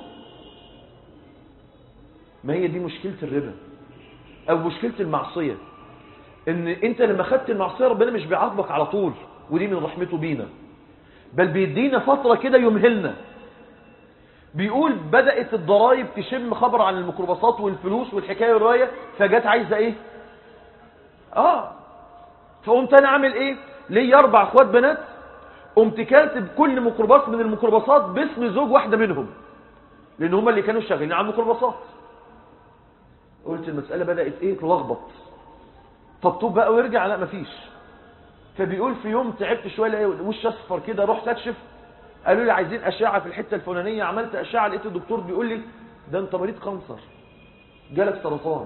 ما هي دي مشكلة الربا أو مشكلة المعصية، إن أنت لما خدت المعصية ربنا مش بيعاقبك على طول، ودي من رحمته بينا، بل بيدينا فترة كده يمهلنا. بيقول بدأت الضرائب تشم خبر عن الميكروباصات والفلوس والحكاية والرواية، فجت عايزة إيه؟ آه فقمت أنا عامل إيه؟ لي أربع أخوات بنات، قمت كاتب كل ميكروباص من الميكروباصات باسم زوج واحدة منهم، لأن هم اللي كانوا شغالين على الميكروباصات. قلت المسألة بدأت إيه؟ تلخبط. طب طب بقى ويرجع، لا مفيش. فبيقول في يوم تعبت شوية لقيت وش أصفر كده، رحت أكشف، قالوا لي عايزين أشعة في الحتة الفلانية. عملت أشعة لقيت الدكتور بيقول لي ده أنت مريض كانسر، جالك سرطان.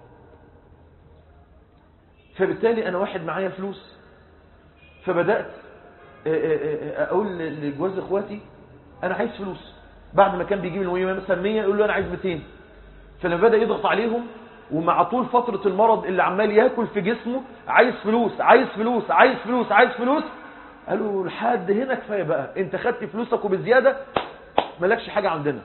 فبالتالي أنا واحد معايا فلوس، فبدأت أقول لجواز إخواتي أنا عايز فلوس. بعد ما كان بيجيب المهم مثلا مية يقول له أنا عايز مئتين. فلما بدأ يضغط عليهم، ومع طول فترة المرض اللي عمال ياكل في جسمه، عايز فلوس عايز فلوس عايز فلوس عايز فلوس، قالوا لحد هنا كفاية بقى، انت خدت فلوسك وبزيادة، مالكش حاجة عندنا،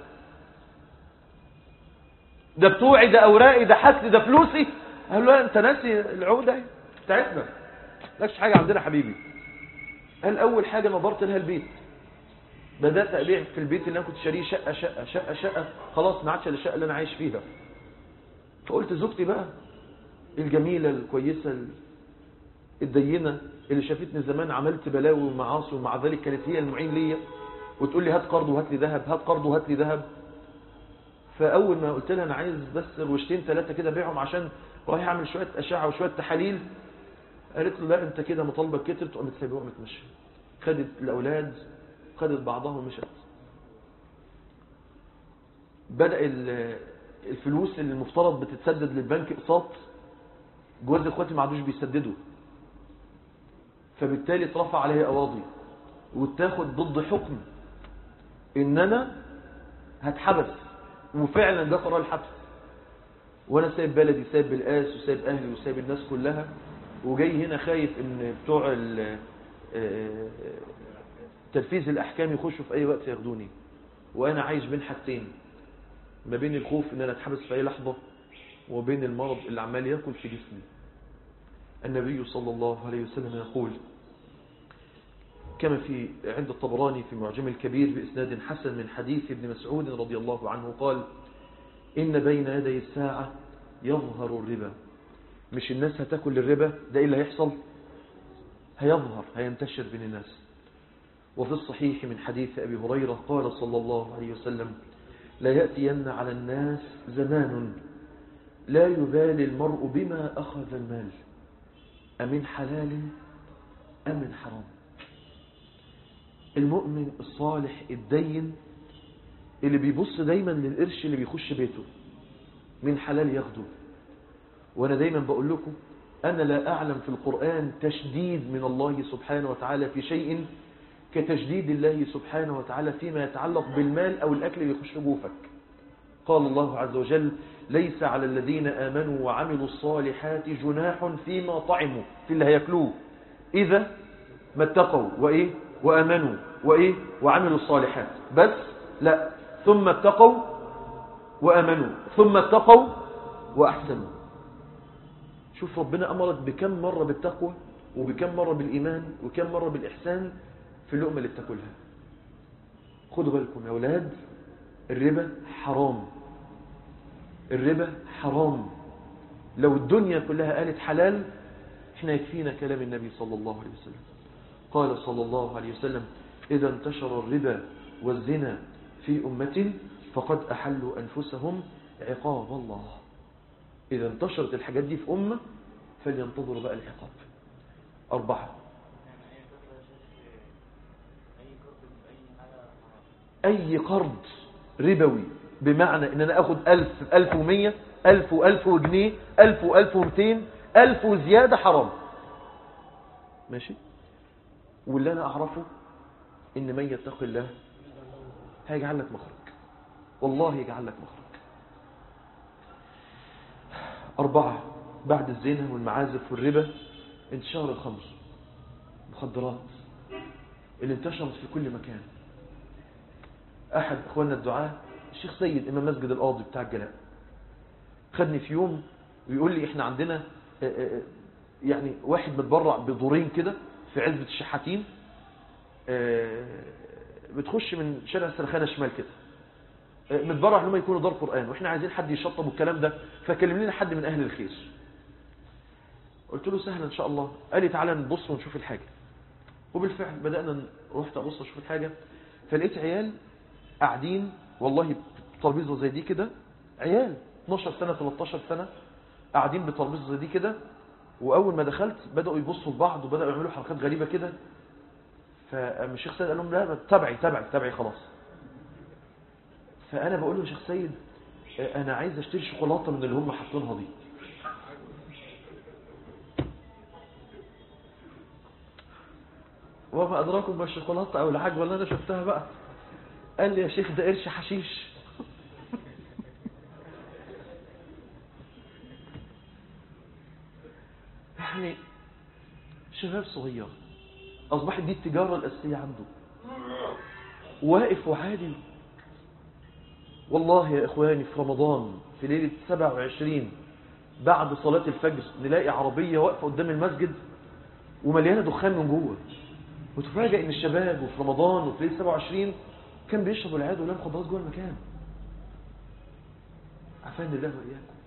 ده بتوعي، ده اوراقي، ده حسلي، ده فلوسي. قالوا لا انت ناسي العودة بتاعتنا، مالكش حاجة عندنا حبيبي. قال اول حاجة نظرت لها البيت، بدأت ابيع في البيت اللي انا كنت شاريه شقة شقة شقة شقة، خلاص ما عادش الشقة اللي انا عايش فيها. فقلت زوجتي بقى الجميلة الكويسة الدينة اللي شافتني زمان عملت بلاوي ومعاصي، ومع ذلك كانت هي المعين ليا، وتقول لي هات قرض وهات لي ذهب، هات قرض وهات لي ذهب. فاول ما قلت لها انا عايز بس روشتين ثلاثه كده بيعهم عشان رايح اعمل شويه اشعه وشويه تحاليل، قالت له لا انت كده مطالبك كتر. تقوم تسيبها ومتمشي، خدت الاولاد، خدت بعضها ومشت. بدا الفلوس اللي المفترض بتتسدد للبنك اقساط، جواز اخواتي ما عادوش بيسددوا، فبالتالي اترفع عليها قواضي وتاخد ضد حكم ان انا هتحبس، وفعلا ده قرار الحبس. وانا سايب بلدي، سايب بالقاس، وسايب اهلي، وسايب الناس كلها، وجاي هنا خايف ان بتوع تنفيذ الاحكام يخشوا في اي وقت ياخدوني. وانا عايش بين حاجتين، ما بين الخوف ان انا اتحبس في اي لحظه، وبين المرض اللي عمال ياكل في جسمي. النبي صلى الله عليه وسلم يقول كما في عند الطبراني في معجم الكبير بإسناد حسن من حديث ابن مسعود رضي الله عنه قال إن بين يدي الساعة يظهر الربا. مش الناس هتاكل الربا، ده إيه اللي هيحصل؟ هيظهر، هينتشر بين الناس. وفي الصحيح من حديث أبي هريرة قال صلى الله عليه وسلم لا يأتين على الناس زمان لا يبالي المرء بما أخذ المال أمن حلال أم من حرام. المؤمن الصالح الدين اللي بيبص دايما للقرش اللي بيخش بيته من حلال ياخده. وانا دايما بقول لكم انا لا اعلم في القرآن تشديد من الله سبحانه وتعالى في شيء كتشديد الله سبحانه وتعالى فيما يتعلق بالمال او الاكل اللي يخش جوفك. قال الله عز وجل ليس على الذين آمنوا وعملوا الصالحات جناح فيما طعموا، في اللي هياكلوه، اذا ما اتقوا وايه وآمنوا وإيه وعملوا الصالحات. بس لا، ثم اتقوا وآمنوا ثم اتقوا وأحسنوا. شوف ربنا أمرك بكم مرة بالتقوى، وبكم مرة بالإيمان، وكم مرة بالإحسان في اللقمة اللي بتاكلها. خدوا بالكم يا أولاد، الربا حرام، الربا حرام. لو الدنيا كلها قالت حلال احنا يكفينا كلام النبي صلى الله عليه وسلم. قال صلى الله عليه وسلم إذا انتشر الربا والزنا في أمة فقد أحلوا أنفسهم عقاب الله. إذا انتشرت الحاجات دي في أمة فلينتظروا بقى العقاب. أربعة، أي قرض ربوي بمعنى إن أنا أخذ ألف ألف ومية ألف وألف وجنيه ألف وألف ومتين ألف وزيادة حرام. ماشي. واللي أنا أعرفه إن من يتق الله هيجعل لك مخرج، والله يجعل لك مخرج. أربعة، بعد الزنا والمعازف والربا انتشار الخمر، مخدرات اللي انتشرت في كل مكان. أحد أخواننا الدعاة الشيخ سيد إمام مسجد القاضي بتاع الجلاء خدني في يوم ويقول لي إحنا عندنا يعني واحد متبرع بدورين كده في عزبة الشحاتين، بتخش من شارع السرخانة شمال كده، متبرع لما يكونوا دار قرآن، وإحنا عايزين حد يشطب الكلام ده، فكلم لنا حد من أهل الخير. قلت له سهلا إن شاء الله. قال لي تعالى نبص ونشوف الحاجة. وبالفعل بدأنا رحت أبص أشوف الحاجة، فلقيت عيال قاعدين والله بترابيزة زي دي كده، عيال اثناشر سنة ثلاثة عشر سنة قاعدين بترابيزة زي دي كده. وأول ما دخلت بدأوا يبصوا لبعض وبدأوا يعملوا حركات غريبة كده. فالشيخ سيد قال لهم لا تبعي تبعي تبعي خلاص. فأنا بقول له يا شيخ سيد أنا عايز أشتري شوكولاتة من اللي هم حاطينها دي. وما أدراكم بالشوكولاتة أو العجوة اللي أنا شفتها بقى. قال لي يا شيخ ده قرش حشيش. يعني شباب صغير أصبحت دي التجارة الأساسية عنده، واقف وعادي. والله يا إخواني في رمضان في ليلة سبعة وعشرين بعد صلاة الفجر نلاقي عربية واقفة قدام المسجد ومليانة دخان من جوه، وتفاجئ ان الشباب وفي رمضان وفي ليلة سبعة وعشرين كان بيشربوا العياد ولا مخدرات جوه المكان. عفان الله وإياكم.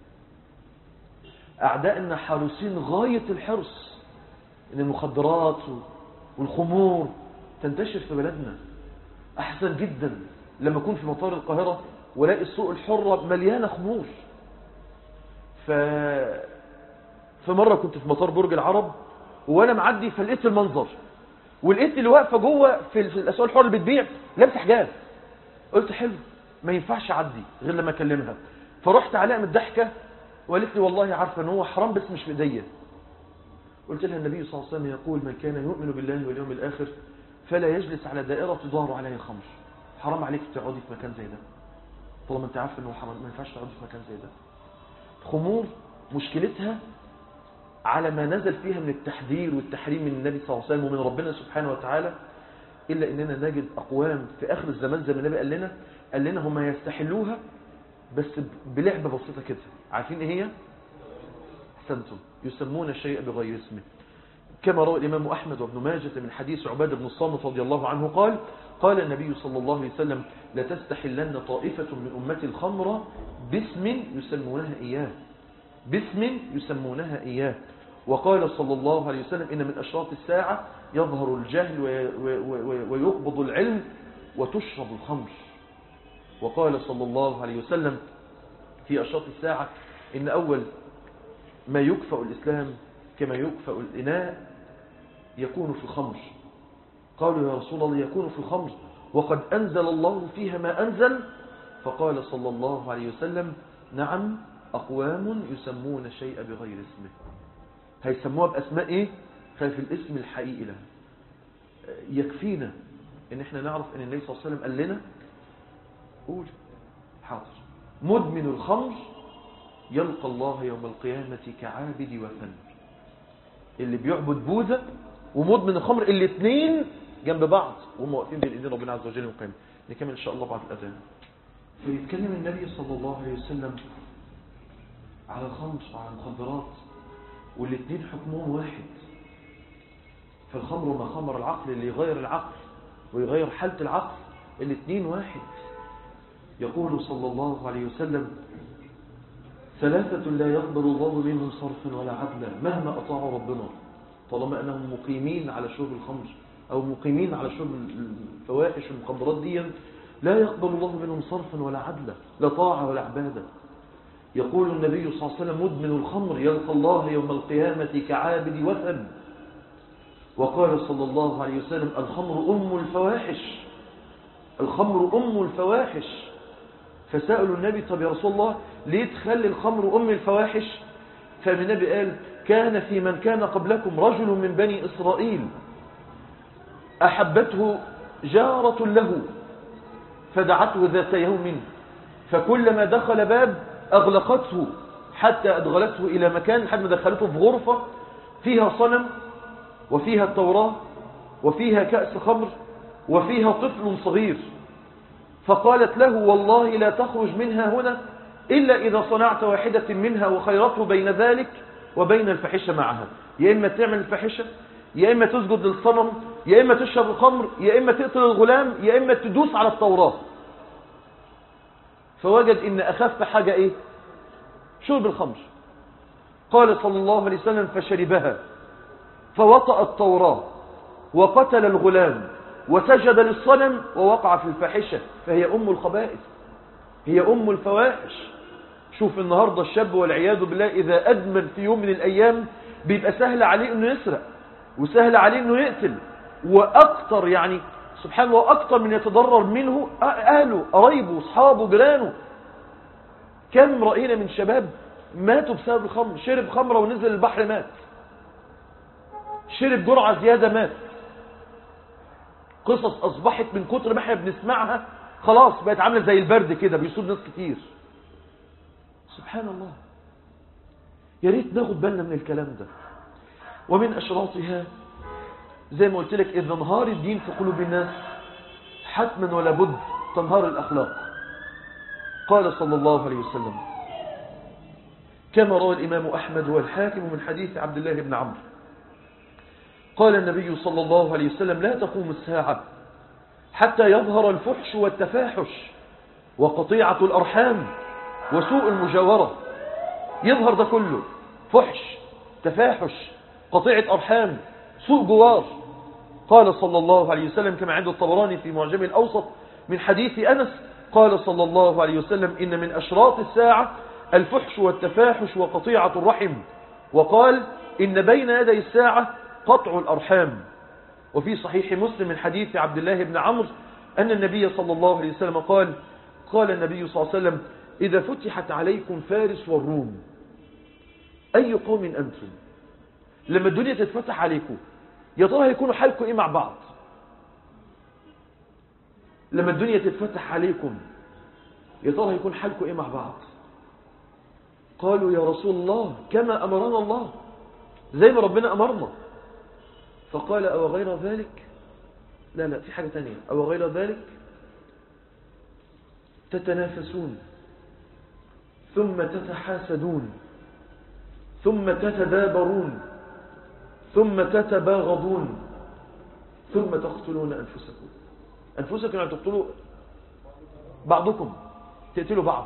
أعدائنا حريصين غاية الحرص ان المخدرات والخمور تنتشر في بلدنا. أحسن جدا لما أكون في مطار القاهرة ولاقي السوق الحرة مليانة خمور. ف... فمرة كنت في مطار برج العرب وأنا معدي فلقيت المنظر، ولقيت اللي واقفة جوه في الأسواق الحرة اللي بتبيع لابسه حجاب. قلت حلو ما ينفعش أعدي غير لما أكلمها. فرحت عليها من الضحكة وقالت لي والله عارفة أنه هو حرام بس مش في إيديا. قلت لها النبي صلى الله عليه وسلم يقول من كان يؤمن بالله واليوم الآخر فلا يجلس على دائرة تدار عليها خمر. حرام عليك تقعدي في مكان زي ده طالما انت عارف انه حرام، ما ينفعش تقعدي في مكان زي ده. خمور مشكلتها على ما نزل فيها من التحذير والتحريم من النبي صلى الله عليه وسلم ومن ربنا سبحانه وتعالى، إلا إننا نجد أقوام في آخر الزمان زي ما النبي قال لنا قال لنا هم يستحلوها بس بلعبة بسيطة كده. عارفين إيه هي؟ أحسنتم، يسمون الشيء بغير اسمه. كما روى الإمام أحمد وابن ماجة من حديث عبادة بن الصامت رضي الله عنه قال قال النبي صلى الله عليه وسلم لتستحلن طائفة من أمتي الخمر باسم يسمونها إياه باسم يسمونها إياه. وقال صلى الله عليه وسلم إن من أشراط الساعة يظهر الجهل ويقبض العلم وتشرب الخمر. وقال صلى الله عليه وسلم في أشراط الساعة إن أول ما يكفأ الإسلام كما يكفأ الإناء يكون في الخمر. قالوا يا رسول الله يكون في الخمر وقد أنزل الله فيها ما أنزل؟ فقال صلى الله عليه وسلم نعم أقوام يسمون الشيء بغير اسمه. هيسموها بأسماء إيه؟ خلف الاسم الحقيقي لها. يكفينا إن إحنا نعرف إن النبي صلى الله عليه وسلم قال لنا قول حاضر مدمن الخمر يلقى الله يوم القيامة كعابد وثن. اللي بيعبد بوذا ومدمن الخمر الاثنين جنب بعض وهم واقفين بين ايدين ربنا عز وجل يوم القيامة. نكمل ان شاء الله بعد الاذان. فيتكلم النبي صلى الله عليه وسلم على الخمر وعلى المخدرات والاثنين حكمهم واحد. فالخمر ما خمر العقل اللي يغير العقل ويغير حالة العقل الاثنين واحد. يقول صلى الله عليه وسلم ثلاثة لا يقبل الله منهم صرفا ولا عدلا مهما أطاعوا ربنا طالما أنهم مقيمين على شرب الخمر أو مقيمين على شرب الفواحش والمخدرات دي لا يقبل الله منهم صرفا ولا عدلا لا طاعة ولا عبادة. يقول النبي صلى الله عليه وسلم مدمن الخمر يلقى الله يوم القيامة كعابد وثن. وقال صلى الله عليه وسلم الخمر أم الفواحش الخمر أم الفواحش. فسألوا النبي طب يا رسول الله ليه تخلي الخمر أم الفواحش؟ فالنبي قال كان في من كان قبلكم رجل من بني إسرائيل أحبته جارة له فدعته ذات يوم فكلما دخل باب أغلقته حتى أدخلته إلى مكان حتى دخلته في غرفة فيها صنم وفيها التوراة وفيها كأس خمر وفيها طفل صغير. فقالت له والله لا تخرج منها هنا إلا إذا صنعت واحدة منها وخيرته بين ذلك وبين الفحشة معها. يا إما تعمل الفحشة، يا إما تسجد للصنم، يا إما تشرب الخمر، يا إما تقتل الغلام، يا إما تدوس على التوراة. فوجد إن أخف حاجة إيه؟ شرب الخمر. قال صلى الله عليه وسلم فشربها فوطأ التوراة وقتل الغلام وسجد للصنم ووقع في الفاحشة، فهي أم الخبائث، هي أم الفواحش. شوف النهاردة الشاب والعياذ بالله إذا أدمن في يوم من الأيام بيبقى سهل عليه أنه يسرق وسهل عليه أنه يقتل، وأكتر يعني سبحان الله أكتر من يتضرر منه أهله قرايبه أصحابه جيرانه. كم رأينا من شباب ماتوا بسبب الخمر، شرب خمرة ونزل البحر مات، شرب جرعة زيادة مات. قصص أصبحت من كتر ما احنا بنسمعها خلاص بقت عاملة زي البرد كده بيصيب ناس كتير. سبحان الله. يا ريت ناخد بالنا من الكلام ده. ومن أشراطها زي ما قلت لك إذا انهار الدين في قلوب الناس حتما ولا بد تنهار الأخلاق. قال صلى الله عليه وسلم كما روى الإمام أحمد والحاكم من حديث عبد الله بن عمرو قال النبي صلى الله عليه وسلم لا تقوم الساعة حتى يظهر الفحش والتفاحش وقطيعة الأرحام وسوء المجاورة. يظهر ده كله، فحش، تفاحش، قطيعة أرحام، سوء جوار. قال صلى الله عليه وسلم كما عند الطبراني في معجم الأوسط من حديث أنس قال صلى الله عليه وسلم إن من أشراط الساعة الفحش والتفاحش وقطيعة الرحم. وقال إن بين يدي الساعة قطع الأرحام. وفي صحيح مسلم من حديث عبد الله بن عمرو أن النبي صلى الله عليه وسلم قال قال النبي صلى الله عليه وسلم إذا فتحت عليكم فارس والروم أي قوم أنتم؟ لما الدنيا تتفتح عليكم يا ترى هيكونوا حالكم إيه مع بعض؟ لما الدنيا تتفتح عليكم يا ترى هيكون حالكم إيه مع بعض؟ قالوا يا رسول الله كما أمرنا الله، زي ما ربنا أمرنا. فقال أو غير ذلك؟ لا لا في حاجة تانية. أو غير ذلك تتنافسون ثم تتحاسدون ثم تتدابرون ثم تتباغضون ثم تقتلون أنفسكم. أنفسكم يعني تقتلوا بعضكم، تقتلوا بعض.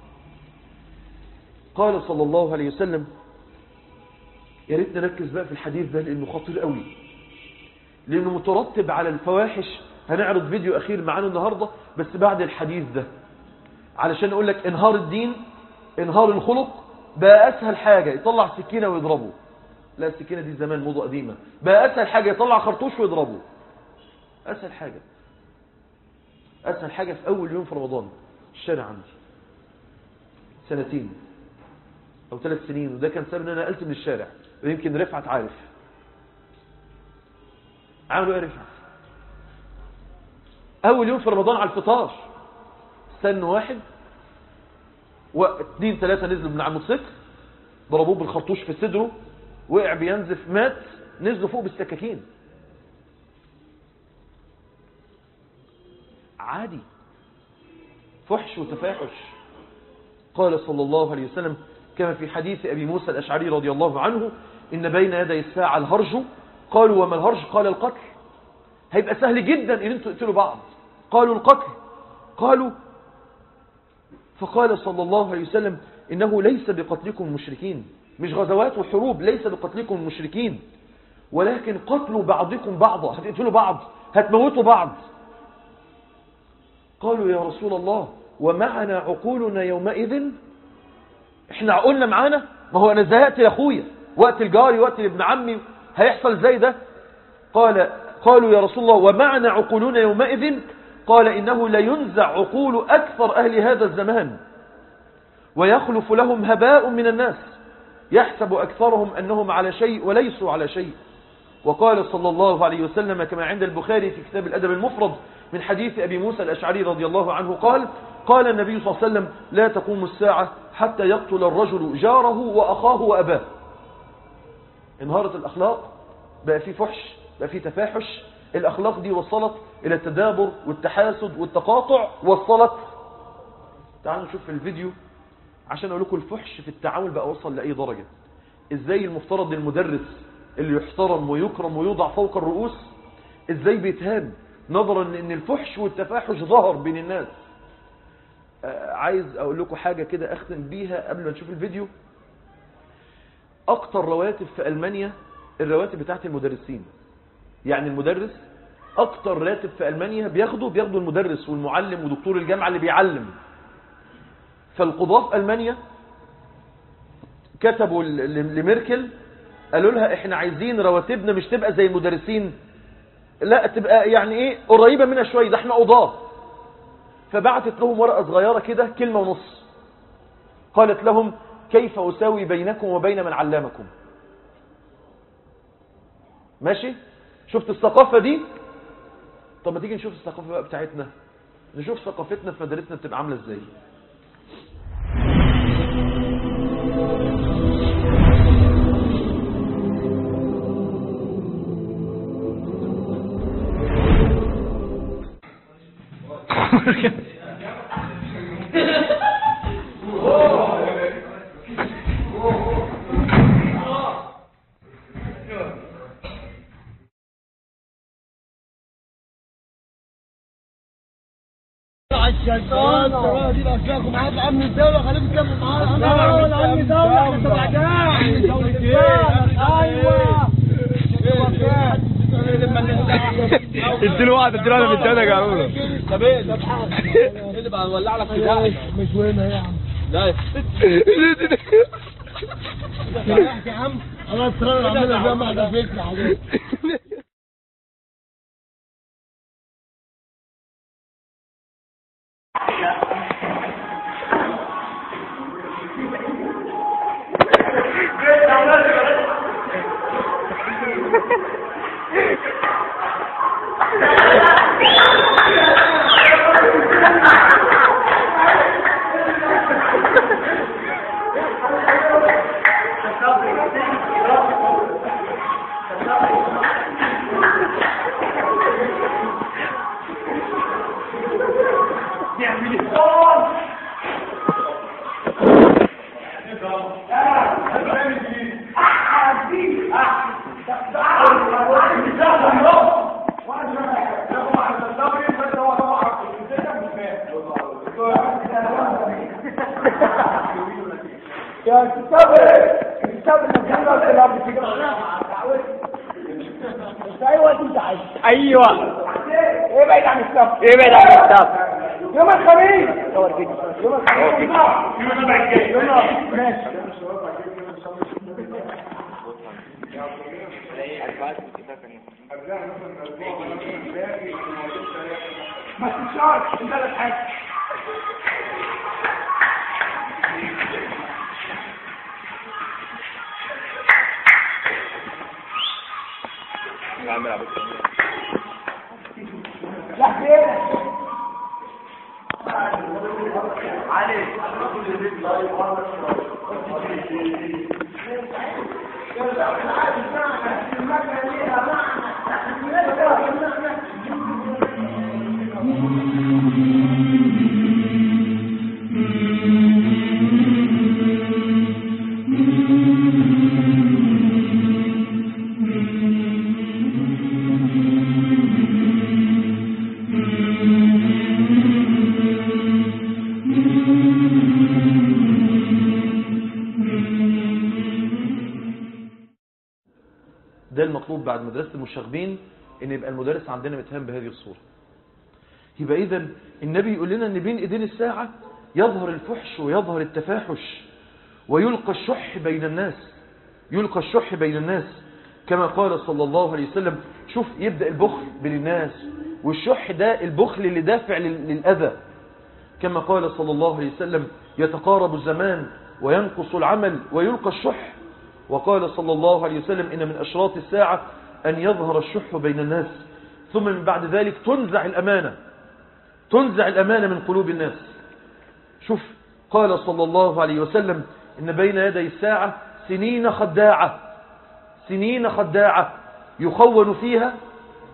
قال صلى الله عليه وسلم يا ريت نركز بقى في الحديث ده لأنه خطير قوي، لأنه مترتب على الفواحش. هنعرض فيديو أخير معانا النهاردة بس بعد الحديث ده علشان أقول لك انهار الدين انهار الخلق بقى أسهل حاجة يطلع سكينة ويضربه. لا السكينة دي زمان موضة قديمة. بقى أسهل حاجة يطلع خرطوش ويضربه. أسهل حاجة أسهل حاجة في أول يوم في رمضان الشارع عندي سنتين أو ثلاث سنين، وده كان سبب أن أنا نقلت من الشارع. ويمكن رفعت عارف عملوا ايه رفعت أول يوم في رمضان على الفطار سن واحد واثنين ثلاثة نزلوا من على الموتوسيكل ضربوه بالخرطوش في صدره وقع بينزف مات، نزلوا فوق بالسكاكين. عادي فحش وتفاحش. قال صلى الله عليه وسلم كما في حديث أبي موسى الأشعري رضي الله عنه إن بين يدي الساعة الهرج. قالوا وما الهرج؟ قال القتل. هيبقى سهل جدا إن انتوا تقتلوا بعض. قالوا القتل. قالوا فقال صلى الله عليه وسلم إنه ليس بقتلكم المشركين، مش غزوات وحروب، ليس بقتلكم المشركين ولكن قتلوا بعضكم بعضا. هتقتلوا بعض، هتموتوا بعض. قالوا يا رسول الله ومعنا عقولنا يومئذ؟ احنا عقولنا معانا؟ ما هو انا زهقت يا اخويا، وقت الجاري وقت ابن عمي هيحصل زي ده. قال قالوا يا رسول الله ومعنا عقولنا يومئذ؟ قال إنه لينزع عقول أكثر أهل هذا الزمان ويخلف لهم هباء من الناس يحسب أكثرهم أنهم على شيء وليسوا على شيء. وقال صلى الله عليه وسلم كما عند البخاري في كتاب الأدب المفرد من حديث أبي موسى الأشعري رضي الله عنه قال قال النبي صلى الله عليه وسلم لا تقوم الساعة حتى يقتل الرجل جاره وأخاه وأباه. انهارت الأخلاق، بقى في فحش، بقى في تفاحش، الأخلاق دي وصلت إلى التدابر والتحاسد والتقاطع، وصلت. تعالوا نشوف في الفيديو عشان أقول لكم الفحش في التعامل بقى وصل لأي درجة. إزاي المفترض المدرس اللي يحترم ويكرم ويوضع فوق الرؤوس إزاي بيتهان نظرا إن الفحش والتفاحش ظهر بين الناس. آه عايز أقول لكم حاجة كده أختم بيها قبل ما نشوف الفيديو. أكتر رواتب في ألمانيا الرواتب بتاعت المدرسين. يعني المدرس أكتر راتب في ألمانيا بياخده بياخده المدرس والمعلم ودكتور الجامعة اللي بيعلم. فالقضاة في ألمانيا كتبوا لميركل قالوا لها احنا عايزين رواتبنا مش تبقى زي المدرسين، لا تبقى يعني ايه قريبة منها شوية، ده احنا قضاة. فبعتت لهم ورقة صغيرة كده كلمة ونص، قالت لهم كيف أساوي بينكم وبين من علمكم. ماشي؟ شفت الثقافة دي؟ طب ما تيجي نشوف الثقافة بقى بتاعتنا، نشوف ثقافتنا في مدارسنا بتبقى عاملة ازاي. الشيطان ترى دي بأشياءكم معاك أمن الدولة خليكم تكملوا معانا. أنا أمن الدولة احنا تبع جاع أمن الدولة. أيوة انت له واحد اديله انا من الدنيا قالوا له طب ايه طب حاجه ايه اللي بقى نولع لك في ده مش وين يا عم لا يا عم انا اصرار اعمل الجامعه ده فكره حاجات. يا كتابي كتابي نجينا الكلام بتجي انت ايوه انت عايز ايوه ايه بعيد عن الكتاب ايه بعيد عن الكتاب يوم الخميس صور فيديو يوم الخميس يوم الجاي يوم ماشي ما تشارك انت لا حاجه نعمل ده المطلوب بعد مدرسة المشاغبين، ان يبقى المدرس عندنا متهم بهذه الصورة. يبقى اذا النبي يقول لنا ان بين ايدين الساعة يظهر الفحش ويظهر التفاحش ويلقى الشح بين الناس، يلقى الشح بين الناس كما قال صلى الله عليه وسلم. شوف يبدأ البخل بين الناس، والشح ده البخل اللي دافع للأذى، كما قال صلى الله عليه وسلم يتقارب الزمان وينقص العمل ويلقى الشح. وقال صلى الله عليه وسلم إن من أشراط الساعة أن يظهر الشح بين الناس، ثم من بعد ذلك تنزع الأمانة، تنزع الأمانة من قلوب الناس. شوف قال صلى الله عليه وسلم إن بين يدي الساعة سنين خداعة، سنين خداعة يخون فيها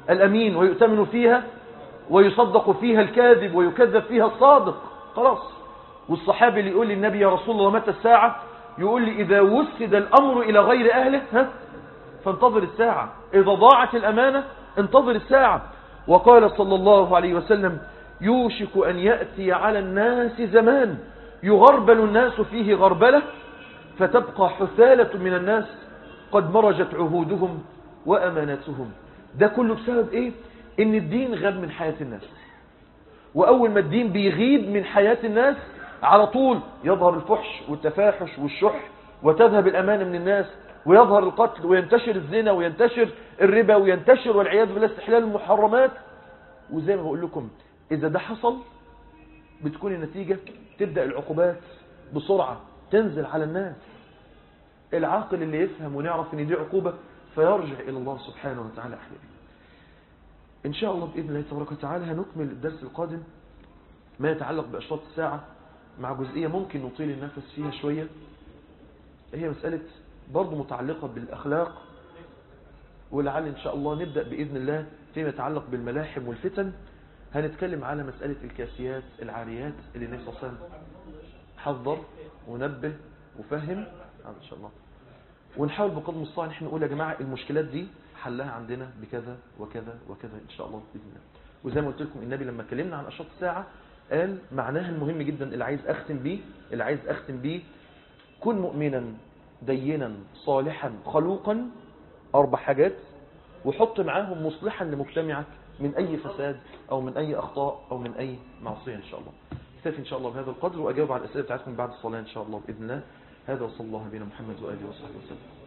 الأمين ويؤتمن فيها ويصدق فيها الكاذب ويكذب فيها الصادق. خلاص. والصحابي اللي يقول للنبي يا رسول الله متى الساعة؟ يقول لي إذا وسد الأمر إلى غير أهله ها فانتظر الساعة، إذا ضاعت الأمانة انتظر الساعة. وقال صلى الله عليه وسلم يوشك أن يأتي على الناس زمان يغربل الناس فيه غربلة فتبقى حثالة من الناس قد مرجت عهودهم وأمانتهم. ده كله بسبب إيه؟ إن الدين غاب من حياة الناس. وأول ما الدين بيغيب من حياة الناس على طول يظهر الفحش والتفاحش والشح وتذهب الأمانة من الناس ويظهر القتل وينتشر الزنا وينتشر الربا وينتشر والعياذ بالله استحلال المحرمات. وزي ما بقول لكم إذا ده حصل بتكون النتيجة تبدأ العقوبات بسرعة تنزل على الناس. العاقل اللي يفهم ونعرف ان دي عقوبة فيرجع إلى الله سبحانه وتعالى أحيانا. إن شاء الله بإذن الله تبارك وتعالى هنكمل الدرس القادم ما يتعلق بأشراط الساعة مع جزئية ممكن نطيل النفس فيها شوية، هي مسألة برضو متعلقة بالأخلاق. ولعل إن شاء الله نبدأ بإذن الله فيما يتعلق بالملاحم والفتن. هنتكلم على مسألة الكاسيات العاريات اللي النبي صلى الله عليه وسلم حذر ونبه وفهم إن شاء الله. ونحاول بقدر المستطاع نحن نقول يا جماعة المشكلات دي حلها عندنا بكذا وكذا وكذا إن شاء الله بإذن الله. وزي ما قلت لكم النبي لما اتكلمنا عن أشراط الساعة قال معناها المهم جدا اللي عايز أختم بيه اللي عايز أختم بيه كن مؤمنا دينا صالحا خلوقا، أربع حاجات، وحط معاهم مصلحا لمجتمعك من أي فساد أو من أي أخطاء أو من أي معصية إن شاء الله. اكتفي إن شاء الله بهذا القدر وأجاوب على الأسئلة بتاعتكم بعد الصلاة إن شاء الله بإذن الله. هذا وصلى الله بنا محمد وآله وصحبه وسلم.